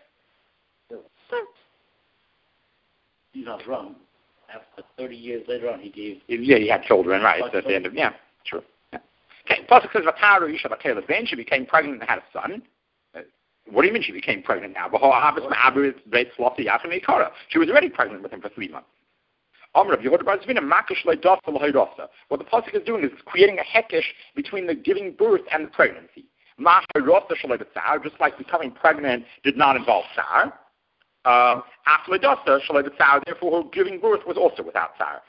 He's not wrong. After thirty years later on, he gave. Yeah, he had children, right? So at the end of yeah, true. Yeah. Okay, Pasuk says Vataru Yisha Batela Ben. She became pregnant and had a son. What do you mean she became pregnant now? She was already pregnant with him for three months. What the pasuk is doing is creating a hekesh between the giving birth and the pregnancy. Just like becoming pregnant did not involve tsar. Uh, therefore her giving birth was also without tsar.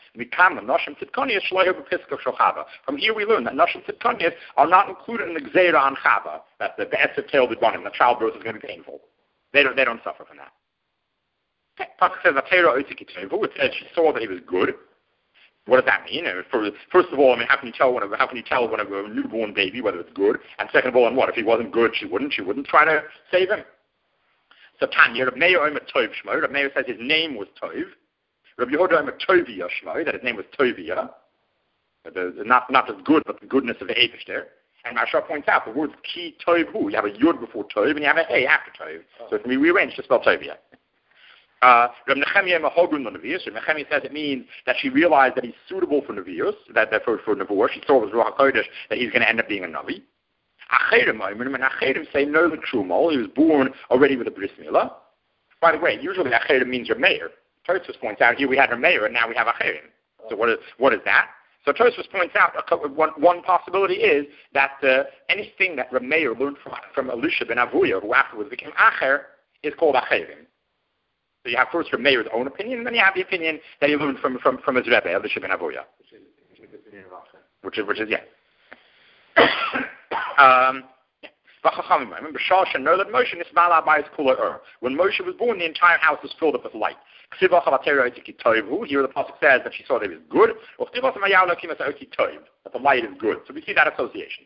From here we learn that Nashim Tzidkonias are not included in the Gzeira on Chava, that the Be'etzev tail did one, the childbirth is going to be painful. They don't, they don't suffer from that. Okay. Pasuk says, it says she saw that he was good. What does that mean? For, first of all, I mean, how can you tell when a, how can you tell when a newborn baby whether it's good? And second of all, and what if he wasn't good? She wouldn't. She wouldn't try to save him. So Tanya, Reb Meir Omer Tov Shmo. Reb Meir says his name was Tov. Reb Yehuda Omer Tovia Shmo, that his name was Tovia. Not not just good, but the goodness of the Eibishter. And Maharsha points out the word ki Tov hu. You have a yud before Tov and you have a hey after Tov. So it can be rearranged to spell Tovia. Uh, Reb Nechemia Mahogun Nevius. Reb Nechemia says it means that she realized that he's suitable for Nevius, that, that for, for Nevuah. She saw with Ruach HaKodesh that he's going to end up being a Navi. Acherim, and Acherim say no the Trumol. He was born already with a bris milah. By the way, usually Acherim means your mayor. Tosfos points out here we had a mayor and now we have Acherim. So what is what is that? So Tosfos points out a couple, one, one possibility is that uh, anything that Rameir learned from from Elisha ben Avuya, who afterwards became Acher, is called Acherim. So you have first Rameir's own opinion, and then you have the opinion that he learned from from, from his Rebbe, Elisha ben Avuya. Which is, which is, which is yeah. Um, when Moshe was born, the entire house was filled up with light. Here the pasuk says that she saw that it was good, that the light is good. So we see that association.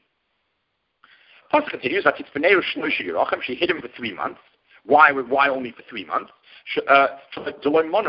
Pasuk continues that she hid him for three months. Why? Why only for three months? Because the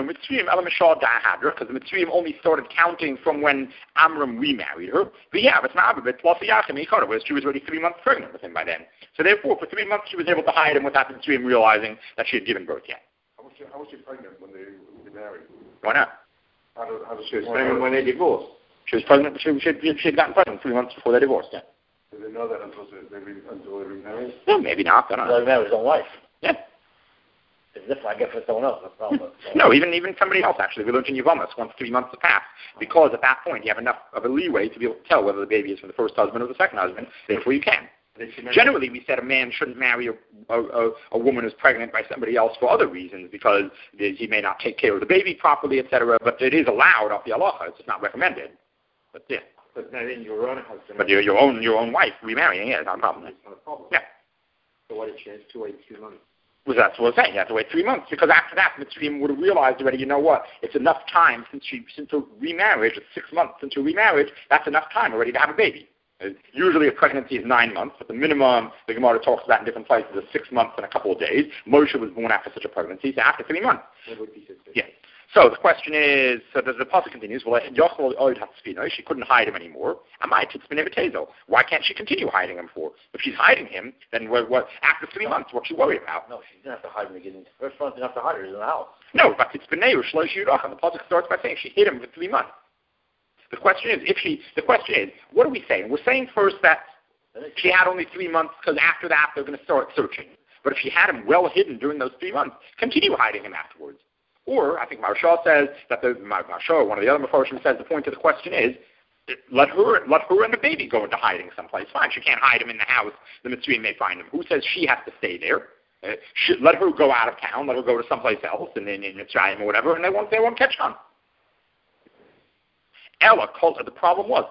Mitzrayim only started counting from when Amram remarried her. But yeah, it's not a plus she was already three months pregnant with him by then. So therefore, for three months, she was able to hide him without the Mitzrayim realizing that she had given birth yet. How was she, how was she pregnant when they, when they married? Why not? How did, how did she was pregnant when they divorced. She was pregnant. She, she, she had gotten pregnant three months before they divorced. Yeah. Did they know that until they, until they remarried? No, maybe not. I don't know. He married his own wife. Yeah. It's different, I guess, for someone else. No problem. No, even even somebody else, actually. We learned in Yevamos once three months have passed. Because at that point, you have enough of a leeway to be able to tell whether the baby is from the first husband or the second husband. Therefore, you can. Generally, we said a man shouldn't marry a, a, a, a woman who's pregnant by somebody else for other reasons, because he may not take care of the baby properly, et cetera. But it is allowed off the halacha. It's just not recommended. But yeah. But not in your own husband. But your, your own your own wife remarrying, yeah, it's not a problem. It's not a problem. Yeah. So why did she have to wait two months? Well, that's what I'm saying. You have to wait three months, because after that, Mitzrayim would have realized already, you know what, it's enough time since she, since her remarriage, it's six months since her remarriage, that's enough time already to have a baby. Uh, usually a pregnancy is nine months, but the minimum the Gemara talks about in different places is six months and a couple of days. Moshe was born after such a pregnancy, so after three months. Yeah. So the question is, so the, the pasuk continues, well, she couldn't hide him anymore. Why can't she continue hiding him for? If she's hiding him, then what, what, after three months, what's she worried about? No, she didn't have to hide him again. First month, didn't have to hide her in the house. No, but it's B'nei Shlosh Yudachim. The pasuk starts by saying she hid him for three months. The question is, if she, the question is, what are we saying? We're saying first that she had only three months, because after that they're going to start searching. But if she had him well hidden during those three months, continue hiding him afterwards. Or, I think Maharsha says that the Maharsha, one of the other Mepharshim, says the point of the question is, let her let her and the baby go into hiding someplace. Fine, she can't hide him in the house. The Mitzrayim may find him. Who says she has to stay there? Uh, she, let her go out of town. Let her go to someplace else, in, in, in Mitzrayim or whatever, and they won't they won't catch on. Ella, the problem was,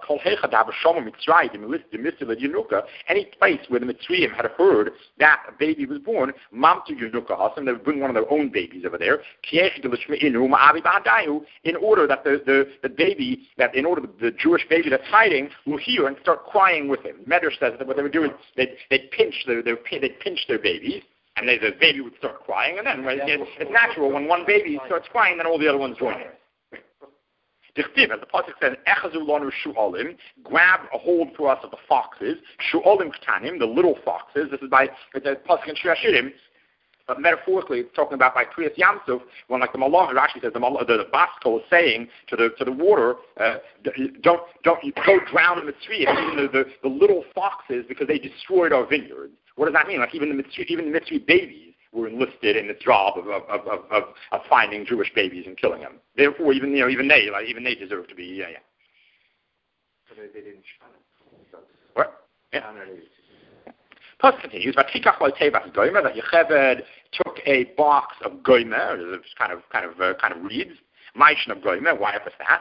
any place where the Mitzrayim had heard that a baby was born, Mamtu Yunuka Hasam, they would bring one of their own babies over there, in order that the, the, the baby, that in order the Jewish baby that's hiding will hear and start crying with him. Medrash says that what they would do is they'd, they'd pinch their, their they'd pinch their babies, and they, the baby would start crying, and then it, it's natural when one baby starts crying, then all the other ones join in. As the pasuk says, "Echazu lanu shu'alim," grab a hold for us of the foxes, shu'alim ktanim, the little foxes. This is by the pasuk in Shir Hashirim, but metaphorically, it's talking about by Kriyas Yamsuf, when like the Malach actually says the the, the Basko is saying to the to the water, uh, don't don't you go drown in the tree, even the, the the little foxes, because they destroyed our vineyard. What does that mean? Like even the Mitzri, even the Mitzri babies were enlisted in the job of of, of, of, of finding Jewish babies and killing them. Therefore, even you know, even they, like even they deserve to be. Yeah, yeah. So they, they didn't. What? Yeah. Plus continues, but Tikach Loitevach Goymer, that Yecheved took a box of Goymer, kind of kind of uh, kind of reeds, Maishin of Goymer. Why was that?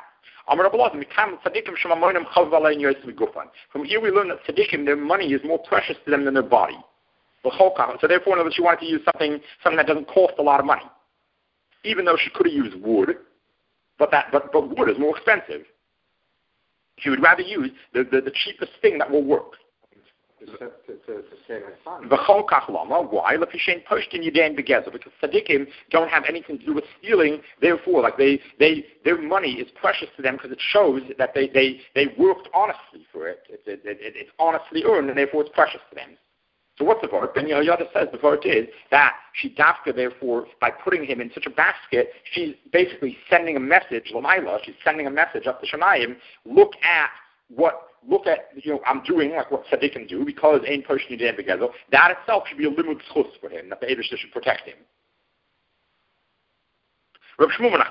From here we learn that tzaddikim, their money is more precious to them than their body. So therefore, in other words, she wanted to use something something that doesn't cost a lot of money, even though she could have used wood, but that but, but wood is more expensive. She would rather use the, the, the cheapest thing that will work. To, to, to save her son. Why? Because tzaddikim don't have anything to do with stealing. Therefore, like they, they, their money is precious to them because it shows that they, they, they worked honestly for it. It, it, it. It's honestly earned, and therefore it's precious to them. So what's the vort? And Yoda says the vort is that she dafka, therefore, by putting him in such a basket, she's basically sending a message, Lamaila, she's sending a message up to Shemayim, look at what, look at, you know, I'm doing like what tzaddikim do, because Ein Poshni Yidayim Begezel, that itself should be a limud schus for him, that the Eibishter should protect him. It's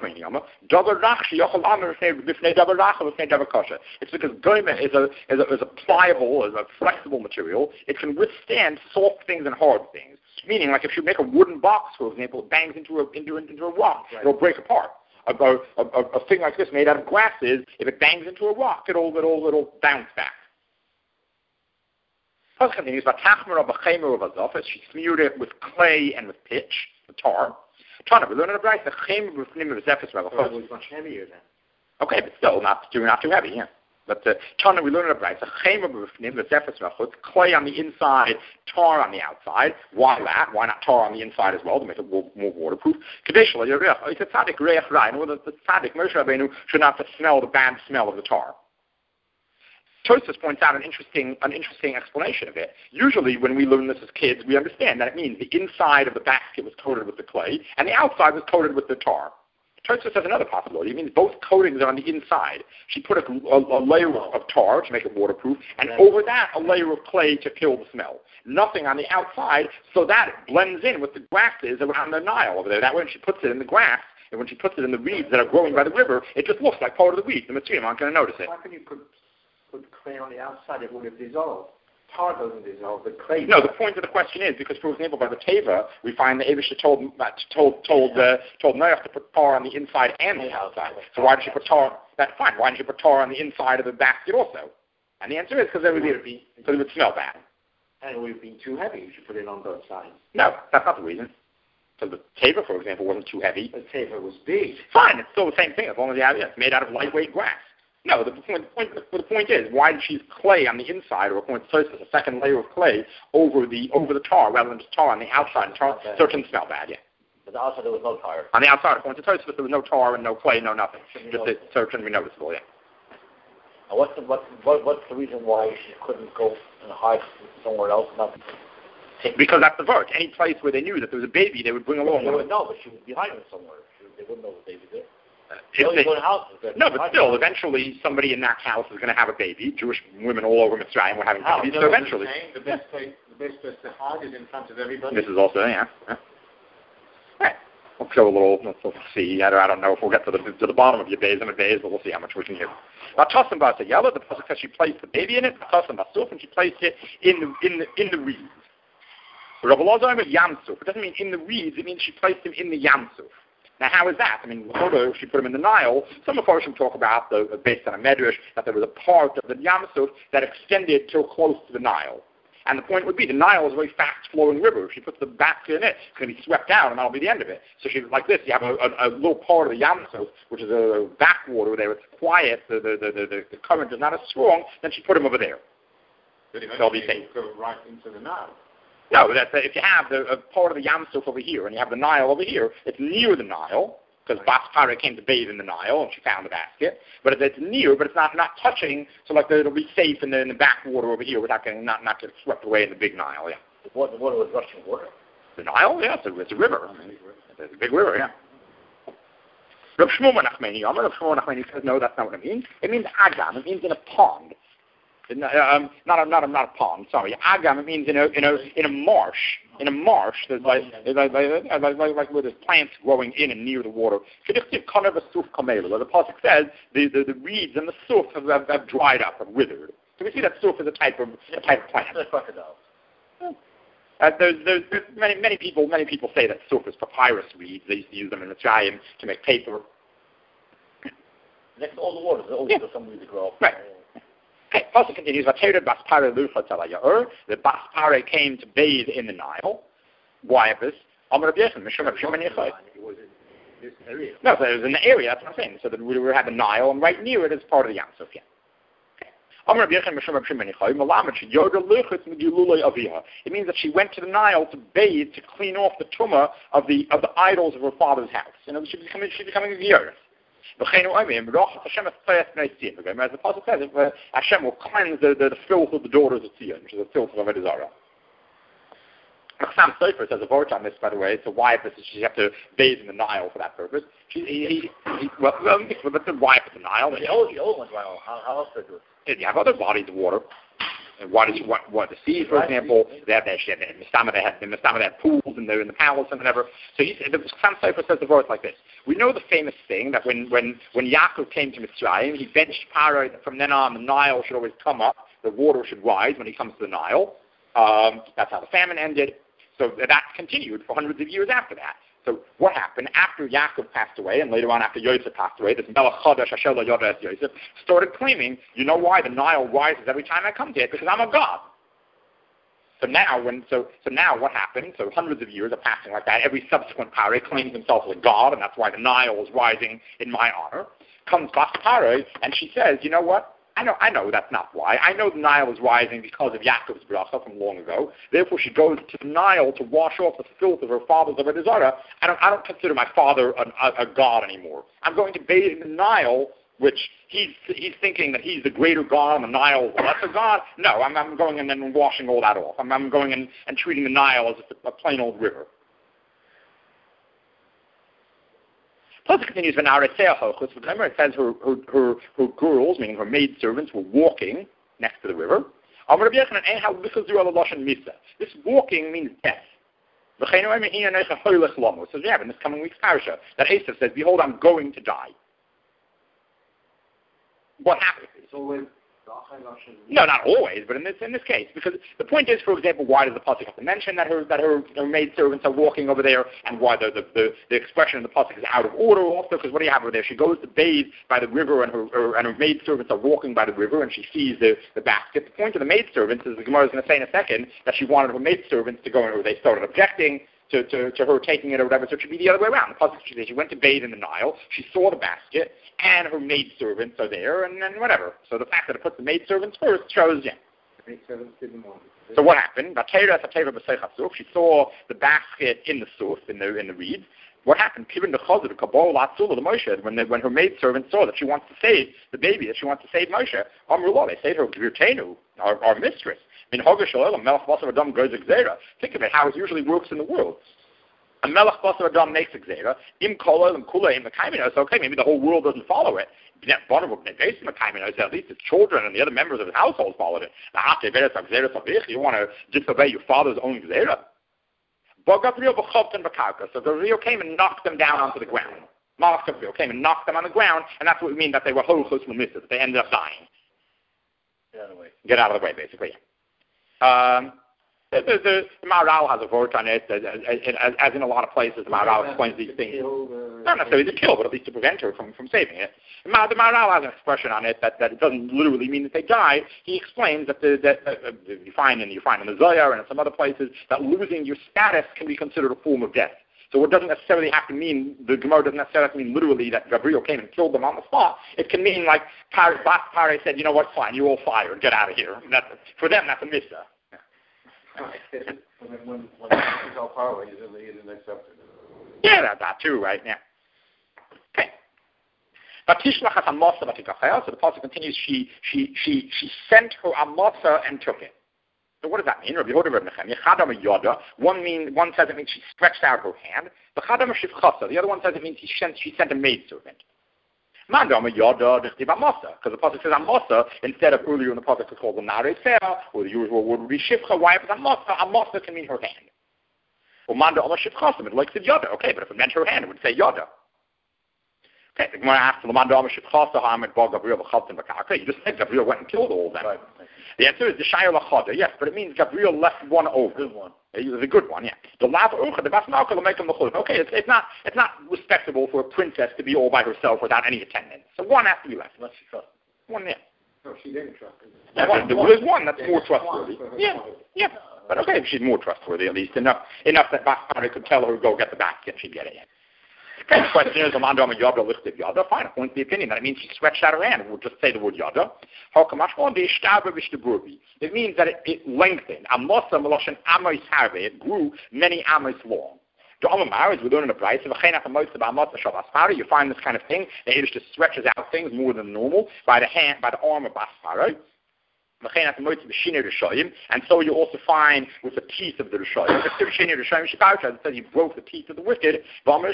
because goyma is a, is a is a pliable, is a flexible material. It can withstand soft things and hard things. Meaning, like if you make a wooden box, for example, it bangs into a into, into a rock, right. It'll break apart. A, a, a, a thing like this made out of grasses, if it bangs into a rock, it'll it'll it'll bounce back. Plus continues, she smeared it with clay and with pitch, the tar. Tana, we learn in the Brayta, the chem of Zephyrs level. It was much heavier then. Okay, but still not too not too heavy, yeah. But uh, Tana, we learn in the Brayta, the chem of Zephyrs level, clay on the inside, tar on the outside. Why that? Why not tar on the inside as well to make it more, more waterproof? Kadeshla, it's a tzaddik reich rein. Well, the tzaddik Moshe Rabbeinu should not have to smell the bad smell of the tar. Tosfos points out an interesting, an interesting explanation of it. Usually, when we learn this as kids, we understand that it means the inside of the basket was coated with the clay, and the outside was coated with the tar. Tosfos has another possibility. It means both coatings are on the inside. She put a, a, a layer of tar to make it waterproof, and over that, a layer of clay to kill the smell. Nothing on the outside, so that it blends in with the grasses around the Nile over there. That way, when she puts it in the grass, and when she puts it in the reeds that are growing by the river, it just looks like part of the weeds. The Mitzrayim aren't going to notice it. How can you put put clay on the outside? It would have dissolved. Tar doesn't dissolve, but clay. No, the point of the question is because, for example, by the Teva, we find that Eibishter told told told uh, told Noach to put tar on the inside and the outside. So why did she put tar? That's fine. Why didn't she put tar on the inside of the basket also? And the answer is because it would be because it would smell bad. And it would have been too heavy if you put it on both sides. No, that's not the reason. So the Teva, for example, wasn't too heavy. The Teva was big. Fine, it's still the same thing as long as you have it. It's made out of lightweight grass. No, the point, the point, the point is, why did she use clay on the inside, or according to Tosfos, a second layer of clay over the over the tar, rather than just tar on the outside, and tar, so it can smell bad, yeah. But the outside there was no tar. On the outside, according to Tosfos, there was no tar and no clay, no nothing. Just it, so it shouldn't be noticeable, yeah. Now what's the, what, what, what's the reason why she couldn't go and hide somewhere else? Nothing. Because that's the vert. Any place where they knew that there was a baby, they would bring along. They would know, but she would be hiding somewhere. They wouldn't know the baby there. They, they, houses, no, but still, eventually somebody in that house is going to have a baby. Jewish women all over Mitzrayim were having babies, so eventually. The best place, the best place to hide is in front of everybody. This is also, yeah. yeah. Right. Well, show a little, let's, let's see, I don't, I don't know if we'll get to the to the bottom of your days and the days, but we'll see how much we can give. Now, Tossam Basa Yella, the Pasuk says she placed the baby in it, Tossam Basuf, and she placed it in the, in the, in the reeds. Rabbi Elazar Yamsuf, it doesn't mean in the reeds, it means she placed him in the Yamsuf. Now, how is that? I mean, although she put him in the Nile, some of us talk about, the, based on a medrash, that there was a part of the Yamsuf that extended till close to the Nile. And the point would be, the Nile is a very fast-flowing river. If she puts the basket in it, it's going to be swept out, and that'll be the end of it. So she's like this. You have a, a, a little part of the Yamsuf, which is a backwater there. It's quiet. The, the, the, the, the current is not as strong. Then she put him over there. They'll be safe. Go right into the Nile. No, that's, uh, if you have the, a part of the Yamsuf over here, and you have the Nile over here, it's near the Nile, because Bas Pare came to bathe in the Nile, and she found the basket. But it's near, but it's not, not touching, so like it'll be safe in the, in the backwater over here without getting, not, not getting swept away in the big Nile, yeah. The water, the water was rushing water. The Nile, yeah, it's a, it's a river. I mean, it's a big river, yeah. Rav Shmuel Nachmani, Rav Shmuel Nachmani says, no, that's not what it means. It means Agam, it means in a pond. Um, not a not a not a pond. Sorry, agam. It means in a in a in a marsh. In a marsh, there's like like, like, like, like, like where there's plants growing in and near the water. The pasuk says the, the, the reeds and the suf have, have, have dried up, have withered. So we see that suf is a type of a type of plant. Uh, there's, there's, there's many many people many people say that suf is papyrus reeds. They used to use them in Mitzrayim to make paper. Next to all the waters, always yeah. Some weeds grow up. Right. Okay, Pasuk continues, the Bas Pare came to bathe in the Nile. Why is this? No, so it was in the area, that's what I'm saying. So that we had the Nile, and right near it is part of the Yamsuf. It means that she went to the Nile to bathe, to clean off the tumah of the of the idols of her father's house. You know, she was becoming, she was becoming a Yeris. As the Apostle says, Hashem will cleanse the, the, the filth of the daughters of Zion, which is the filth of Avodah Zarah. Sam Sofer says a vote on this, by the way, so why does she have to bathe in the Nile for that purpose? She, he, he, well, but the why of the Nile. The old, the old ones, well, how, how else do they do it? You have other bodies of water. What is what what the sea, for example? They have, they have Mistama, they have the Mistama, they have pools and they're in the palace and whatever. So he, the Sam Sofer says the verse like this: we know the famous thing that when when when Yaakov came to Mitzrayim, he benched Paro. From then on, the Nile should always come up, the water should rise when he comes to the Nile. Um, that's how the famine ended. So that continued for hundreds of years after that. So what happened after Yaakov passed away, and later on after Yosef passed away, this Melech Chodesh Asher Lo Yoda Es Yosef started claiming, you know why the Nile rises every time I come to it? Because I'm a god. So now, when so so now what happened? So hundreds of years are passing like that. Every subsequent Pare claims himself as a god, and that's why the Nile is rising in my honor. Comes Bas Pare, and she says, you know what? I know, I know that's not why. I know the Nile is rising because of Yaakov's bracha from long ago. Therefore, she goes to the Nile to wash off the filth of her father's Avodah Zarah. I don't, I don't consider my father a, a, a god anymore. I'm going to bathe in the Nile, which he's he's thinking that he's the greater god, and the Nile is a lesser god. No, I'm, I'm going in and washing all that off. I'm, I'm going in and treating the Nile as a, a plain old river. Plus it continues, remember it says her, her, her, her girls, meaning her maidservants, were walking next to the river. This walking means death. So yeah, in this coming week's parasha, that Esav says, behold, I'm going to die. What happened? It's always No, not always, but in this in this case, because the point is, for example, why does the pasuk have to mention that her that her, her maid servants are walking over there, and why the the, the, the expression in the pasuk is out of order also? Because what do you have over there? She goes to bathe by the river, and her, her and her maid servants are walking by the river, and she sees the, the basket. The point of the maid servants is the Gemara is going to say in a second that she wanted her maid servants to go, and they started objecting to, to, to her taking it or whatever. So it should be the other way around. The pasuk she says she went to bathe in the Nile. She saw the basket. And her maidservants are there, and then whatever. So the fact that it puts the maidservants first shows, yeah. So what happened? She saw the basket in the suf, in the in the reeds. What happened? When the when, the, when her maidservant saw that she wants to save the baby, that she wants to save Moshe, they say to her, our, our mistress. Think of it, how it usually works in the world. A melech basar adam makes a gzera. Im kol and kula in the kaiminos. Okay, maybe the whole world doesn't follow it. At least his children and the other members of his household followed it. You want to disobey your father's own gzera. But Gabriel b'chavtan b'karka. So Gabriel came and knocked them down onto the ground. Malach Gabriel came and knocked them on the ground, and that's what we mean that they were holchos l'misa, that they ended up dying. Get out of the way. Get out of the way, basically. Um, the, the, the, the Maharal has a vote on it, as, as, as in a lot of places. The Maharal explains these things. Kill, uh, Not necessarily to kill, but at least to prevent her from, from saving it. The Maharal has an expression on it that, that it doesn't literally mean that they die. He explains that, the, that uh, you find in you find in the Zohar and in some other places that losing your status can be considered a form of death. So it doesn't necessarily have to mean, the Gemara doesn't necessarily have to mean literally that Gabriel came and killed them on the spot. It can mean like Bas Pare said, you know what, fine, you're all fired, get out of here. That's, for them, that's a mitzvah. when when when he's all power, he didn't he didn't accept it. Yeah, that, that too, right? Yeah. Okay. But Tishlach has Amasa Batikachel, so the pasuk continues, she she she she sent her Amasa and took it. So what does that mean? Rabbi Yehuda, Rabbi Nechemia, Chadam Yoda. One mean one says it means she stretched out her hand. The Chadam Shivchasa. The other one says it means she sent she sent a maidservant. Mandam Yoda Dichtiv Amasa, because the pasuk says Amasa instead of earlier in the pasuk it's called the Nare Sarah, or the usual word would be Shivcha. Why? Because Amasa Amasa can mean her hand. Or Manda Amasa Shivchasa. It likes it Yoda. Okay, but if it meant her hand, it would say Yoda. Okay, the Gemara asks, you just said Gabriel went and killed all of them. Right. The answer is the Shayla Chada, yes, but it means Gabriel left one over. Good one. It was a good one, yeah. The Lav Urcha, the Bas Malka, will make him the Chud. Okay, it's, it's not it's not respectable for a princess to be all by herself without any attendants. So one has to be left. Unless she trusts him. One, yeah. No, she didn't trust him. Yeah, one, there's one that's more trustworthy. Yeah, yeah. But okay, she's more trustworthy at least. Enough enough that Bas Pare could tell her, go get the basket, she'd get it. Okay, the question is, Amanda Yada listed Yada. Fine, according to the opinion, that it means she stretched out her hand. We'll just say the word Yada. It means that it, it lengthened. It grew many amos long. The Amar is we learn in the price. You find this kind of thing. The Yiddish just stretches out things more than normal by the hand, by the arm of Bas Pare. And so you also find with the teeth of the Rishayim. It says you broke the teeth of the wicked.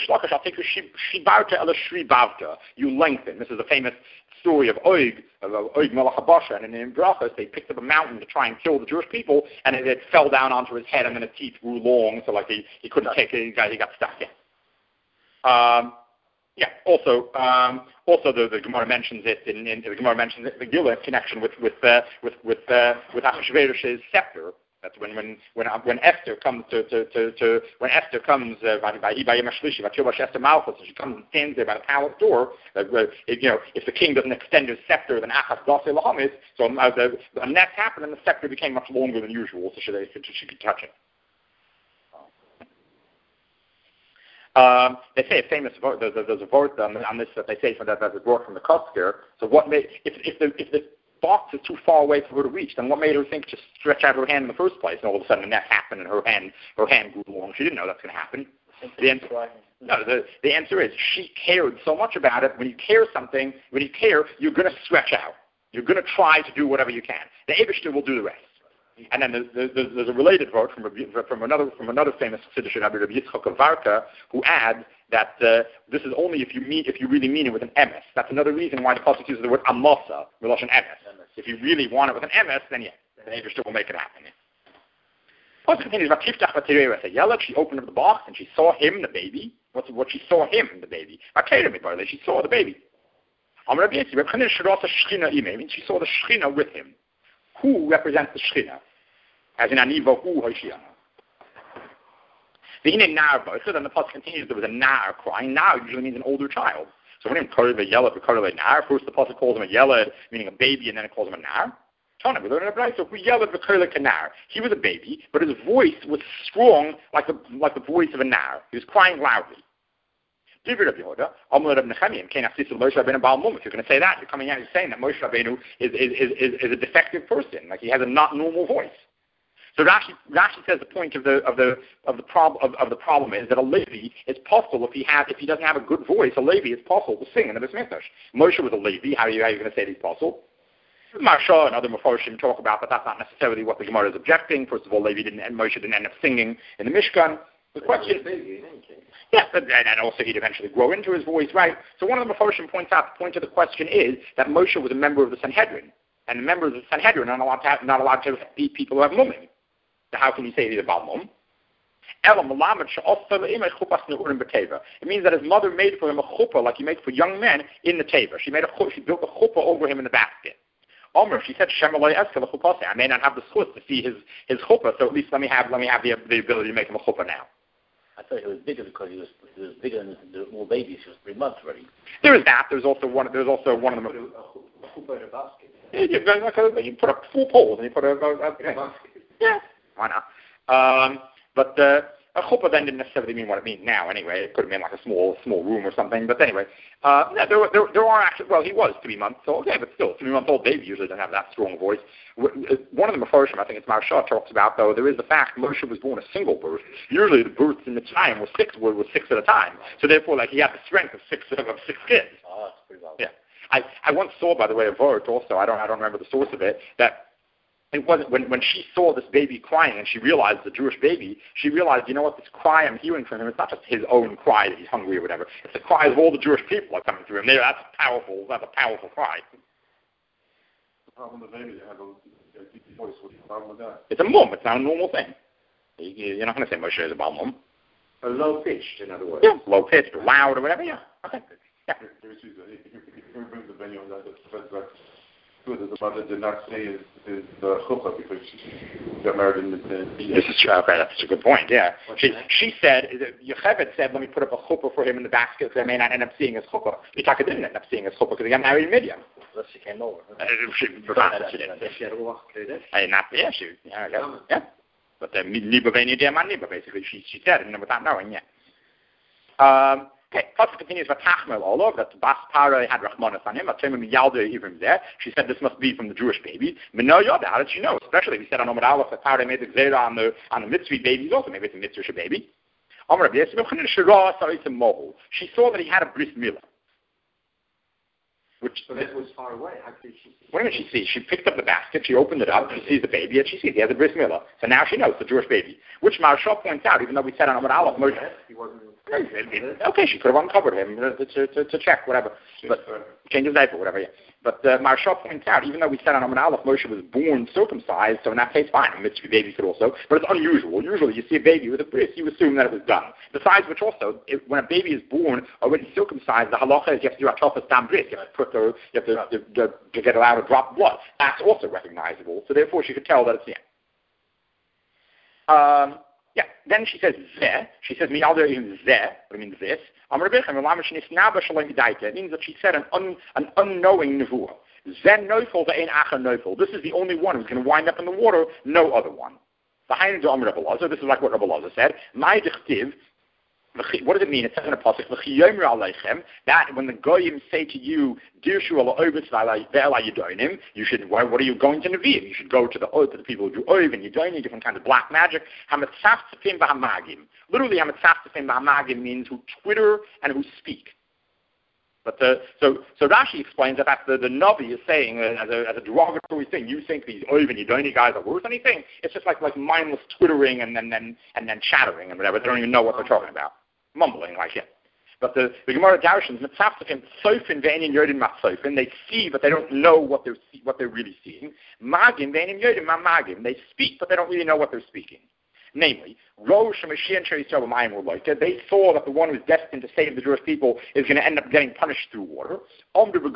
You lengthen. This is a famous story of Oig, of Oig Melech HaBashan, and in Brachos they picked up a mountain to try and kill the Jewish people, and it, it fell down onto his head, and then his teeth grew long, so like he, he couldn't take it, he got, he got stuck in. Um, Yeah. Also, um, also the, the Gemara mentions it in, in the Gemara mentions it, the Gila in connection with with uh, with with uh, with Achashverosh's scepter. That's when when when uh, when Esther comes to to, to, to when Esther comes uh, by by Ibayim Ashlishi by Tiyobash Esther Malchus, and she comes and stands there by the palace door. Uh, if, you know, if the king doesn't extend his scepter, then Achas Dase Lahamis. So uh, the, the net happened, and the scepter became much longer than usual, so she, so she could touch it. Um, they say a famous vote. There's, there's a vote on, on this that they say from that that's brought from the Kotzker. So what made if if the if the box is too far away for her to reach, then what made her think to stretch out her hand in the first place? And all of a sudden, the net happened, and her hand her hand grew long. She didn't know that's going to happen. The answer, no, the the answer is she cared so much about it. When you care something, when you care, you're going to stretch out. You're going to try to do whatever you can. The Eibishter will do the rest. And then there's, there's, there's a related vote from, from another from another famous Chassidish Rabbi, Rabbi Yitzchak of Varka, who adds that uh, this is only if you mean if you really mean it with an emes. That's another reason why the pasuk uses the word amasa, Milosh an emes. If you really want it with an emes, then yeah, the Eibishter will make it happen. Yeah. Pasuk continues, she opened up the box and she saw him, the baby. What's what she saw him, the baby? She saw the baby. She saw the Shechina with him. Who represents the Shechina? As in Aniva, who Hoshiana. The Hine Nar Boicha, then the pasuk continues, there was a Nar crying. Nar usually means an older child. So when him Korle Yelad, we Korle Nar, first the pasuk calls him a Yelad, meaning a baby, and then it calls him a Nar. Tana, we learn in the Brayso, so we Yelad, we Korle Nar. He was a baby, but his voice was strong like the, like the voice of a Nar. He was crying loudly. If you're going to say that, you're coming out and saying that Moshe Rabbeinu is, is, is, is a defective person, like he has a not normal voice. So Rashi, Rashi says the point of the of the of the prob, of, of the problem is that a Levi is possible if he has if he doesn't have a good voice. A Levi is possible to sing in the Bais Mikdash. Moshe was a Levi. How are you, how are you going to say he's possible? Marsha and other Mefarshim talk about, but that's not necessarily what the Gemara is objecting. First of all, Levi didn't and Moshe didn't end up singing in the Mishkan. The question, yes, and, and also he'd eventually grow into his voice, right? So one of the Mefarshim points out, the point of the question is that Moshe was a member of the Sanhedrin, and the members of the Sanhedrin are not allowed to have, not allowed to be people who have mumim. So how can you say he's a Baal Mum? It means that his mother made for him a chuppah like you make for young men in the teva. She made a chuppah, she built a chuppah over him in the basket. Omer, she said, I may not have the schus to see his, his chuppah, so at least let me have let me have the, the ability to make him a chuppah now. I thought he was bigger because he was he was bigger than the little babies. He was three months already. There is that. There's also one. There's also one of them. A chuppah in a basket. Yeah, you, like a, you put up full poles and you put a, a, a, In a basket. yeah, why not? Um, but uh, a chuppah then didn't necessarily mean what it means now. Anyway, it could have been like a small small room or something. But anyway, uh, yeah, there, there there are actually. Well, he was three months old. Okay, but still, three month old baby usually doesn't have that strong voice. One of the Mefarshim, I think it's Maharsha, talks about though. There is the fact Moshe was born a single birth. Usually the births in the time were six were, were six at a time. So therefore, like he had the strength of six of six kids. Oh, that's pretty well. Yeah. I, I once saw, by the way, a vort also, I don't I don't remember the source of it, that it wasn't, when, when she saw this baby crying and she realized the Jewish baby, she realized, you know what, this cry I'm hearing from him, it's not just his own cry that he's hungry or whatever, it's the cries of all the Jewish people are coming through him. There, that's powerful, that's a powerful cry. The problem with the baby, they have a deep voice. What's the problem with that? It's a mum, it's not a normal thing. You, you're not going to say Moshe is a bal mum. A low pitched, in other words. Yeah, low pitched or loud or whatever, yeah. Okay. Yeah. Here brings the venue on that. That's good that the mother did not say is is the chuppah because she got married in the. This is true. Okay, that's a good point. Yeah, she she said Yocheved said, let me put up a chuppah for him in the basket because I may not end up seeing his chuppah. Yitzchak didn't end up seeing his chuppah because he got married in Midian. Unless she came over. Uh, she, she didn't. She had a walk later. I not yeah she yeah I guess, yeah. But the niba b'nei yedei man niba basically she she said it without knowing yeah. Um. Okay, Pasuk continues with Tachmel Olov, that Bas Parah had Rachmanas on him, there. She said this must be from the Jewish baby. Mino Yoda, how did she know? Especially, we said on Omar Aleph that Parah made the Gzeira on the, on the Mitzvah babies also, maybe it's a Mitzvah baby. She saw that he had a bris milah. Which, so that was far away. How could she see? What did she see? She picked up the basket, she opened it up, she sees the baby, and she sees he has a bris milah. So now she knows the Jewish baby. Which Maharsha points out, even though we said on Omar Aleph, Moshe, he wasn't. okay, she could have uncovered him to, to, to, to check, whatever. But change his diaper, whatever, yeah. But uh, Maharsha points out, even though we said on Amar Aleph, Moshe was born circumcised, so in that case, fine, a mitzvah baby could also, but it's unusual. Usually you see a baby with a bris, you assume that it was done. Besides which also, if, when a baby is born already circumcised, the halacha is you have to do a tofas dam bris, you have to put the, you have to, to, to, to get allowed to drop blood. That's also recognizable, so therefore she could tell that it's him. Um, Yeah. Then she says zeh. She says miyalder in zeh. What means this? It means that she said an un, an unknowing nevuah. Zeh noifel ve'ein acher noifel. This is the only one who's going to wind up in the water. No other one. Behind the Amr Rabbi Lazar. This is like what Rabbi Lazar said. My dichtiv. What does it mean? It says in a pasuk that when the goyim say to you, you should. What are you going to Nevi'im? You should go to the to the people who do oiv and yudonim, different kinds of black magic. Literally, means who twitter and who speak. But the, so so Rashi explains that that's the, the Navi is saying uh, as, a, as a derogatory thing. You think these oiv and yudonim guys are worse than anything? It's just like like mindless twittering and then and, and then chattering and whatever. They don't even know what they're talking about. Mumbling like it. But the, the Gemara Darshans, Mitzafim, Sofin, Ve'enim Yodim Matzofin, they see, but they don't know what they're, what they're really seeing. Magim, Ve'enim Yodim Magim, they speak, but they don't really know what they're speaking. Namely, Rosh Mashiach Yisrael B'mayim were like it. They saw that the one who is destined to save the Jewish people is going to end up getting punished through water. So they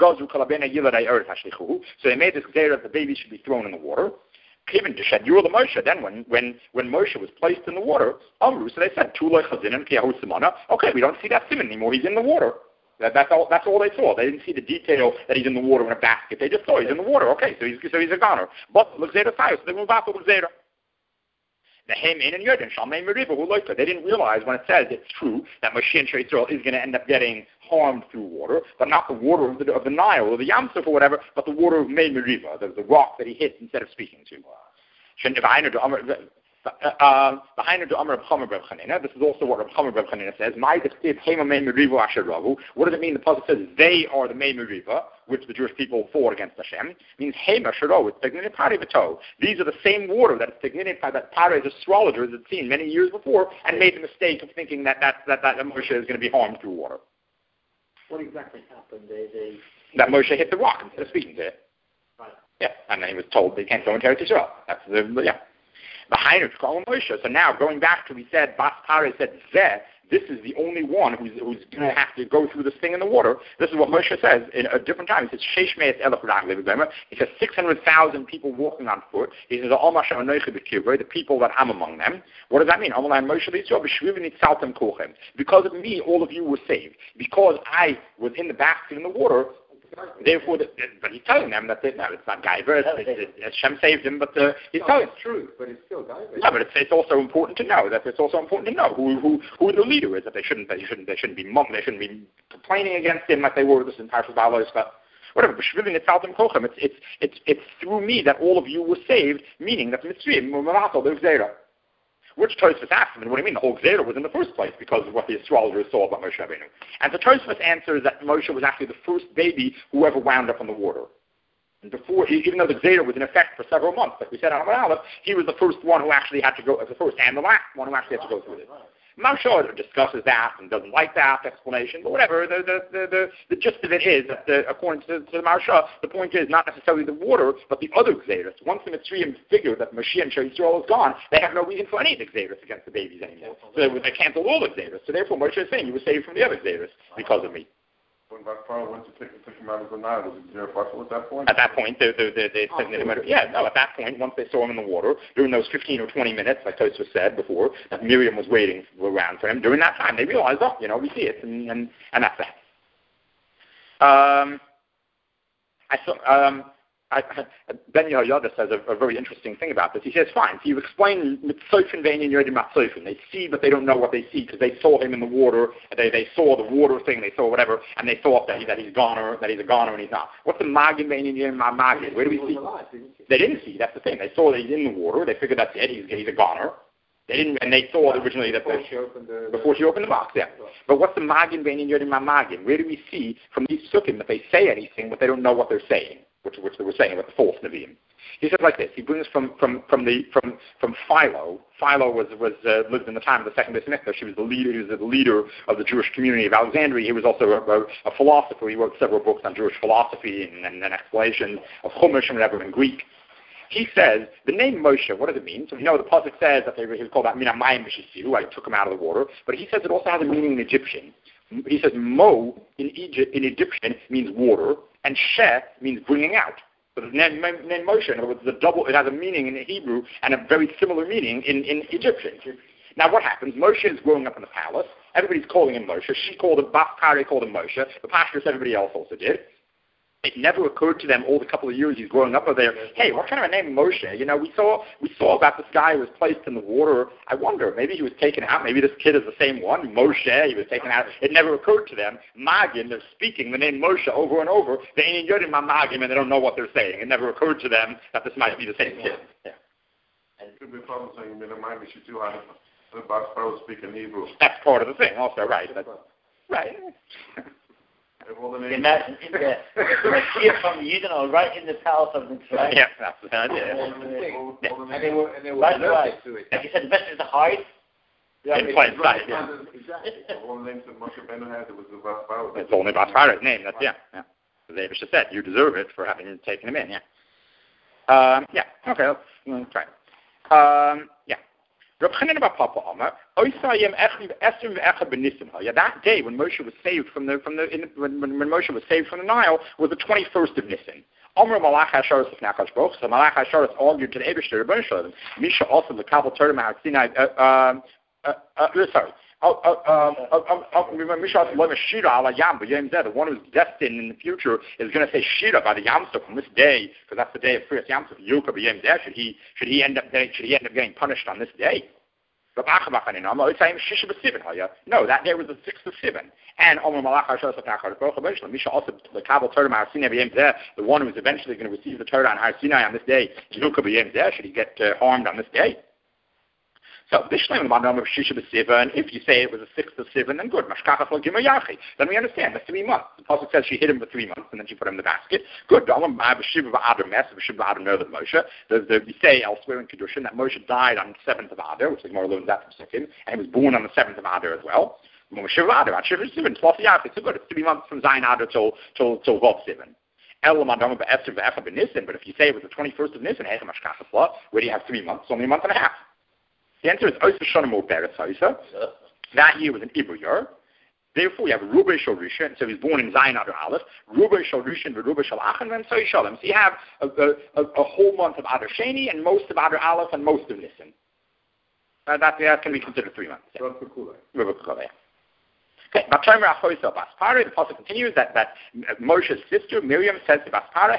made this clear that the baby should be thrown in the water. Even to shed Yura the Moshe. Then when, when, when Moshe was placed in the water, Amru, so they said, okay, we don't see that simon anymore, he's in the water. That, that's all that's all they saw. They didn't see the detail that he's in the water in a basket. They just saw he's in the water. Okay, so he's so he's a goner. But L'Gzeda Tayo, so they move out to L'Gzeda. The Haman and Yodin, Shalmei Meriba, who liked it. They didn't realize when it says it's true that Moshe and Yisrael is going to end up getting harmed through water, but not the water of the, of the Nile or the Yam Suf or whatever, but the water of Mei Meriba, the, the rock that he hit instead of speaking to. This is also what Reb Chamer Reb Chanina says. What does it mean? The pasuk says they are the Mei Meriba, which the Jewish people fought against Hashem. It means Hema Sharo. It's Tegninet Pari V'to. These are the same water that Tegninet that Pari's astrologers had seen many years before and made the mistake of thinking that that that, that Moshe is going to be harmed through water. What exactly happened? They, they that Moshe hit the rock instead of speaking to it. Right. Yeah, and then he was told they can't go into Eretz Yisrael. That's the yeah. So now, going back to, we said, Bas Pare said, Zeh, this is the only one who's, who's going to have to go through this thing in the water. This is what Moshe says in a different time. He says, Sheish me'et elef raglev. He says, six hundred thousand people walking on foot. He says, the people that I'm among them. What does that mean? Because of me, all of you were saved. Because I was in the basket in the water, therefore, the, but he's telling them that they, no, it's not Gaiver. Hashem saved him, but uh, he's no, telling. It's true, but it's still Gaiver. No, but it's, it's also important to know that it's also important to know who who who the leader is. That they shouldn't they shouldn't they shouldn't be mum, they shouldn't be complaining against him like they were this entire Shabbat stuff. Whatever. It's it's it's it's through me that all of you were saved. Meaning that Mitzrayim Mamato the Gzeira. Which Tosfos asked him, and what do you mean? The whole Gzeira was in the first place because of what the astrologers saw about Moshe Rabbeinu. And the Tosfos answers that Moshe was actually the first baby who ever wound up in the water. And before, even though the Gzeira was in effect for several months, like we said on Amar Aleph, he was the first one who actually had to go, the first and the last one who actually had to go through it. Moshe discusses that and doesn't like that explanation, but whatever. The the the, the, the gist of it is that, the, according to, to the Maharsha, the point is not necessarily the water, but the other Gzeiros. Once the Mitzrayim figure that Mashiach and Yisrael is gone, they have no reason for any of the Gzeiros against the babies anymore. So they, they cancel all the Gzeiros. So therefore, Moshe is saying, you were saved from the other Gzeiros because of me. When Bakfar went to take, take him out of the Nile, was it Gzeira Basel at that point? At that point, they, they, they, they said, oh, yeah, no, at that point, once they saw him in the water, during those fifteen or twenty minutes, like Tosfos said before, that Miriam was waiting around for him, during that time, they realized, oh, you know, we see it, and, and, and that's that. Um, I saw, um, I, Ben Yehoyada says a, a very interesting thing about this. He says, fine, so you explain Mitzofin Vein and Yodim Matzofin. They see, but they don't know what they see because they saw him in the water. They they saw the water thing. They saw whatever, and they thought that, he, that he's goner, that he's a goner, and he's not. What's the Magin Vein and Yodim Magin? Where do we see? They didn't see. That's the thing. They saw that he's in the water. They figured that's it. He's he's a goner. They didn't, and they thought originally that before the, she opened the, before she opened the box. Yeah. But what's the Magin Vein and Yodim Magin? Where do we see from these sukkim that they say anything, but they don't know what they're saying? Which, which they were saying about the false Nevi'im. He says like this. He brings from from from the from from Philo. Philo was was uh, lived in the time of the second Beis Mikdash. She was the leader. He was the leader of the Jewish community of Alexandria. He was also a, a, a philosopher. He wrote several books on Jewish philosophy and, and an explanation of Chumash and whatever in Greek. He says the name Moshe. What does it mean? So we know the pasuk says that they were, he was called that Mina Mayim B'Shisiu. I took him out of the water. But he says it also has a meaning in Egyptian. He says Mo in Egypt in Egyptian means water, and She means bringing out. But the name, name Moshe, in other words, the double, it has a meaning in Hebrew and a very similar meaning in, in Egyptian. Now what happens? Moshe is growing up in the palace. Everybody's calling him Moshe. She called him, Bas Kari called him Moshe. The pastors, everybody else also did. It never occurred to them all the couple of years he's growing up over there, hey, what kind of a name Moshe? You know, we saw we saw about this guy who was placed in the water. I wonder, maybe he was taken out. Maybe this kid is the same one, Moshe. He was taken out. It never occurred to them. Magin, they're speaking the name Moshe over and over. They ain't yodim Magin, and they don't know what they're saying. It never occurred to them that this might be the same kid. Yeah. And it could be a problem saying, you know, my mission too, I the Bas Pharaoh speak in Hebrew. That's part of the thing, also, right? That's, right. Imagine if the Mashiach from the Yidden right in the palace of Mitzrayim. Yeah, that's the idea. And they were, and they were right, allergic right. to it. Like you said, the best is to hide. In plain sight, yeah. Exactly. All the names that Moshe Benu had, it was the Bas Pharaoh. It's only Bas Pharaoh's name, that's, yeah. yeah. The Abisha said, you deserve it for having taken him in, yeah. Um, yeah, okay, let's, let's try it. Um, yeah. Yeah, that day when Moshe was saved from the from the in, when, when Moshe was saved from the Nile was the twenty-first of Nisan. Amr Malach Hasharos of Nakash Boch. So Malach Hasharos argued to the Eibishter Rebbeinu Shalom. Misha also the Kabbalah Torah Mount Sinai. Um, sorry. The one who's destined in the future is going to say Shira by the Yam Suf on this day, because that's the day of first Yam Suf. Should he should he end up getting should he end up getting punished on this day? No, that day was the sixth of Sivan. And also the Kabbalah Torah the one who is eventually going to receive the Torah on Har Sinai on this day, should he get uh, harmed on this day? So, if you say it was the sixth of Sivan, then good. Then we understand the three months. The Pasuk says she hid him for three months, and then she put him in the basket. Good. The, the, we say elsewhere in Kedushin that Moshe died on the seventh of Adar, which is more learns that from Sikkim, and he was born on the seventh of Adar as well. Moshe Adar, twelve Yachid. So good. It's three months from Zayin Adar till till till Vav Sivan. But if you say it was the twenty-first of Nisan, where do you have three months? Only a month and a half. The answer is that year was an Ibru year. Therefore, you have Rubai Shal Rishon, so he's born in Zayin Adar Aleph, Rubai Shal Rishon, Rubai Shal Achen, and so Shalom. So you have a, a, a whole month of Adar Sheni, and most of Adar Aleph, and most of Nisan. Uh, that, that can be considered three months. Yeah. Okay, the pasuk continues that, that Moshe's sister Miriam says to Baspara,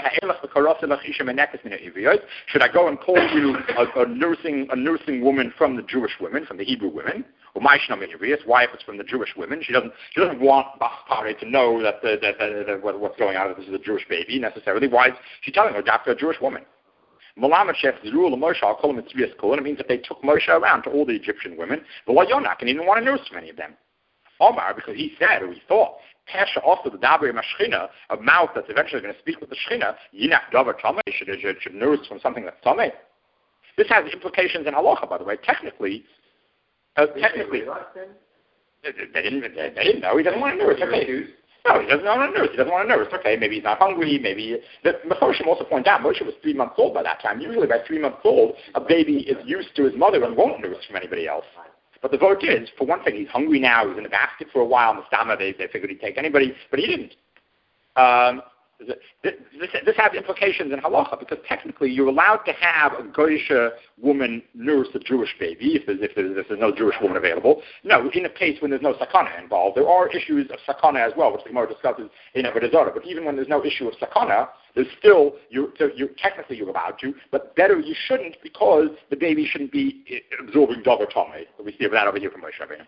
should I go and call you a, a nursing a nursing woman from the Jewish women, from the Hebrew women? Why if it's from the Jewish women? She doesn't she doesn't want Baspara to know that, the, that, that, that what's going on, this is a Jewish baby necessarily. Why is she telling her after a Jewish woman? Malamed Shef Zerul Moshe, I'll call him a Tzvias Kol, and it means that they took Moshe around to all the Egyptian women, but Yonak, and he didn't want to nurse many of them. Omar, because he said, or he thought, Pesha also the Dabri Mashchina, a mouth that's eventually going to speak with the Shechina, Yinach Davar Tomei, should, should, should nurse from something that's Tomei. This has implications in halacha, by the way. Technically, uh, technically, they, they, didn't, they, they didn't know. He doesn't want to nurse. Okay. No, he doesn't want to nurse. He doesn't want to nurse. Okay, maybe he's not hungry. Maybe the Mephoroshim also point out Moshe was three months old by that time. Usually, by three months old, a baby is used to his mother and won't nurse from anybody else. But the vote is, for one thing, he's hungry now. He's in the basket for a while. In the stomach, they, they figured he'd take anybody, but he didn't. Um, this, this, this has implications in halacha because technically you're allowed to have a Goyisha woman nurse a Jewish baby if there's, if, there's, if there's no Jewish woman available. No, in a case when there's no sakana involved. There are issues of sakana as well, which the Gemara discusses in Avodah Zarah. But even when there's no issue of sakana, there's still, you're, so you're, technically you're allowed to, but better you shouldn't because the baby shouldn't be absorbing davar tamei. We see that over here from Moshe Rabbeinu.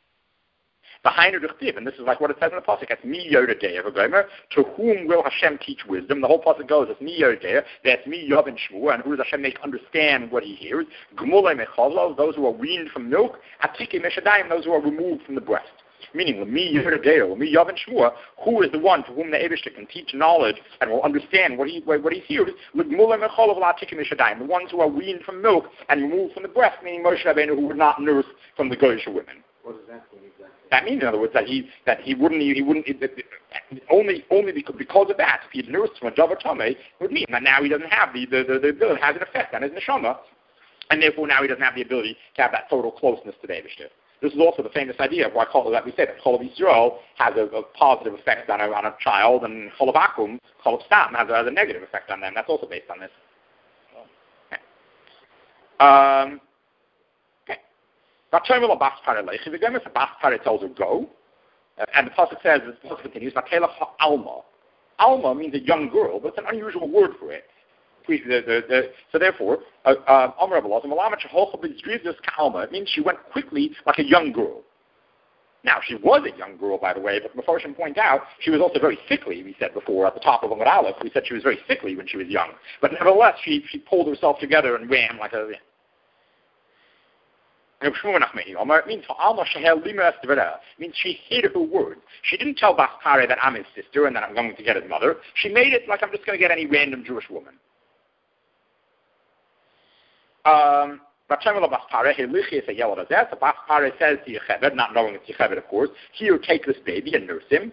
Behind it, and this is like what it says in the pasuk. It's mi yodei v'gomer. To whom will Hashem teach wisdom? The whole pasuk goes, it's mi yodei. That's mi yav and shmua, and who does Hashem make understand what He hears? Gmulei mechavlo, those who are weaned from milk. Atike meshadayim, those who are removed from the breast. Meaning, mi yodei, mi yav and shmua. Who is the one to whom the Eibishter can teach knowledge and will understand what He what He hears? Gmulei mechavlo atike meshadayim, the ones who are weaned from milk and removed from the breast. Meaning Moshe Rabbeinu, who would not nurse from the Goyish women. What does that mean exactly? That means, in other words, that he that he wouldn't he wouldn't it, it, it, only only because, because of that. If he had nursed from a davar tamei, it would mean that now he doesn't have the the, the, the ability, has an effect on his neshama, and therefore now he doesn't have the ability to have that total closeness to the Eibishter. This is also the famous idea of why Chol that we say that Chol of Yisrael has a, a positive effect on a on a child, and Chol of Akum, Chol of Stam has a, has a negative effect on them. That's also based on this. Okay. Um. The Baspara tells her go, uh, and the pasuk says, the pasuk continues, Alma. Alma means a young girl, but it's an unusual word for it. The, the, the, so therefore, uh, uh, it means she went quickly like a young girl. Now, she was a young girl, by the way, but Mephoroshim point out, she was also very sickly, we said before, at the top of Amud Aleph. We said she was very sickly when she was young. But nevertheless, she, she pulled herself together and ran like a... It means means she hid her word. She didn't tell Baspara that I'm his sister and that I'm going to get his mother. She made it like I'm just going to get any random Jewish woman. Um, Baspara says to Yocheved, not knowing it's Yocheved, of course, here, take this baby and nurse him.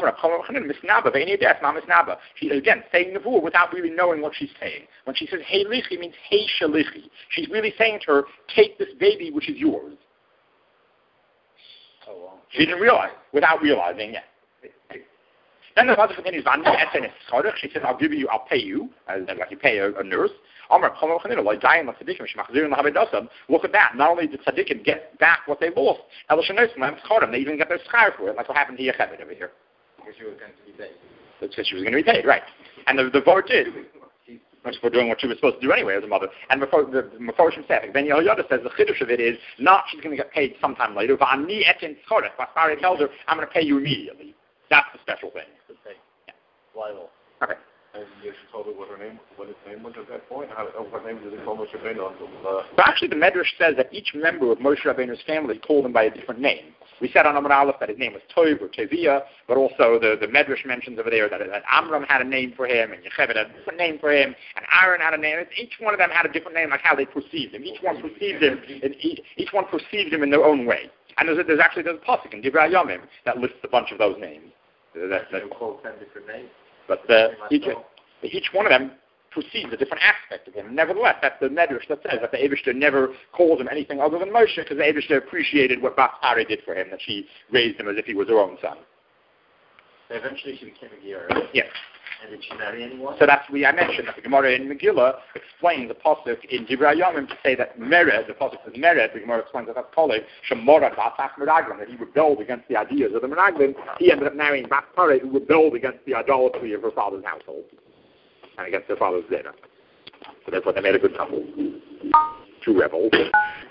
She, again, saying Nevuah without really knowing what she's saying. When she says, hey lichi, means hey shalichi. She's really saying to her, take this baby which is yours. Oh, wow. She didn't realize, without realizing, yeah. Then the mother continues, she says, I'll give you, I'll pay you, as like you pay a, a nurse. Look at that. Not only did tzaddikim get back what they lost, they even get their schar for it, like what happened to Yocheved over here. Because she was going to be paid. That's because she was going to be paid, right. And the, the vote did. For doing what she was supposed to do anyway as a mother. And before the Mephoroshim said, then Yehoyada says the chiddush of it is not she's going to get paid sometime later. Va'ani etin tzorech. Baspara tells her, I'm going to pay you immediately. That's the special thing. Yeah. Liable. Okay. And you should tell her what her name, what his name was at that point. How, what name did they call Moshe Rabbeinu? Uh, so actually, the Medrash says that each member of Moshe Rabbeinu's family called him by a different name. We said on Amud Aleph that his name was Tov or Tevia, but also the, the Medrash mentions over there that, that Amram had a name for him, and Yocheved had a different name for him, and Aaron had a name. Each one of them had a different name, like how they perceived him. Each one perceived him. In, each, each one perceived him in their own way. And there's, there's actually there's a pasuk in Divrei Yomim that lists a bunch of those names. That, that, They were called ten different names. But the, each, each one of them precedes a different aspect of him. Nevertheless, that's the Medrash that says that the Eibishter never called him anything other than Moshe, because the Eibishter appreciated what Bat Pare did for him, that she raised him as if he was her own son. So eventually she became a Ger. Yes. And did she marry anyone? So that's we I mentioned that the Gemara in Megillah explains the pasuk in Divrei Yomim to say that Mered, the pasuk says Mered, the Gemara explains that that's calling Shemora Batach Meraglim, that he rebelled against the ideas of the Meraglim. He ended up marrying Bat Pare, who rebelled against the idolatry of her father's household and against her father's dinner. So therefore they made a good couple. Two rebels.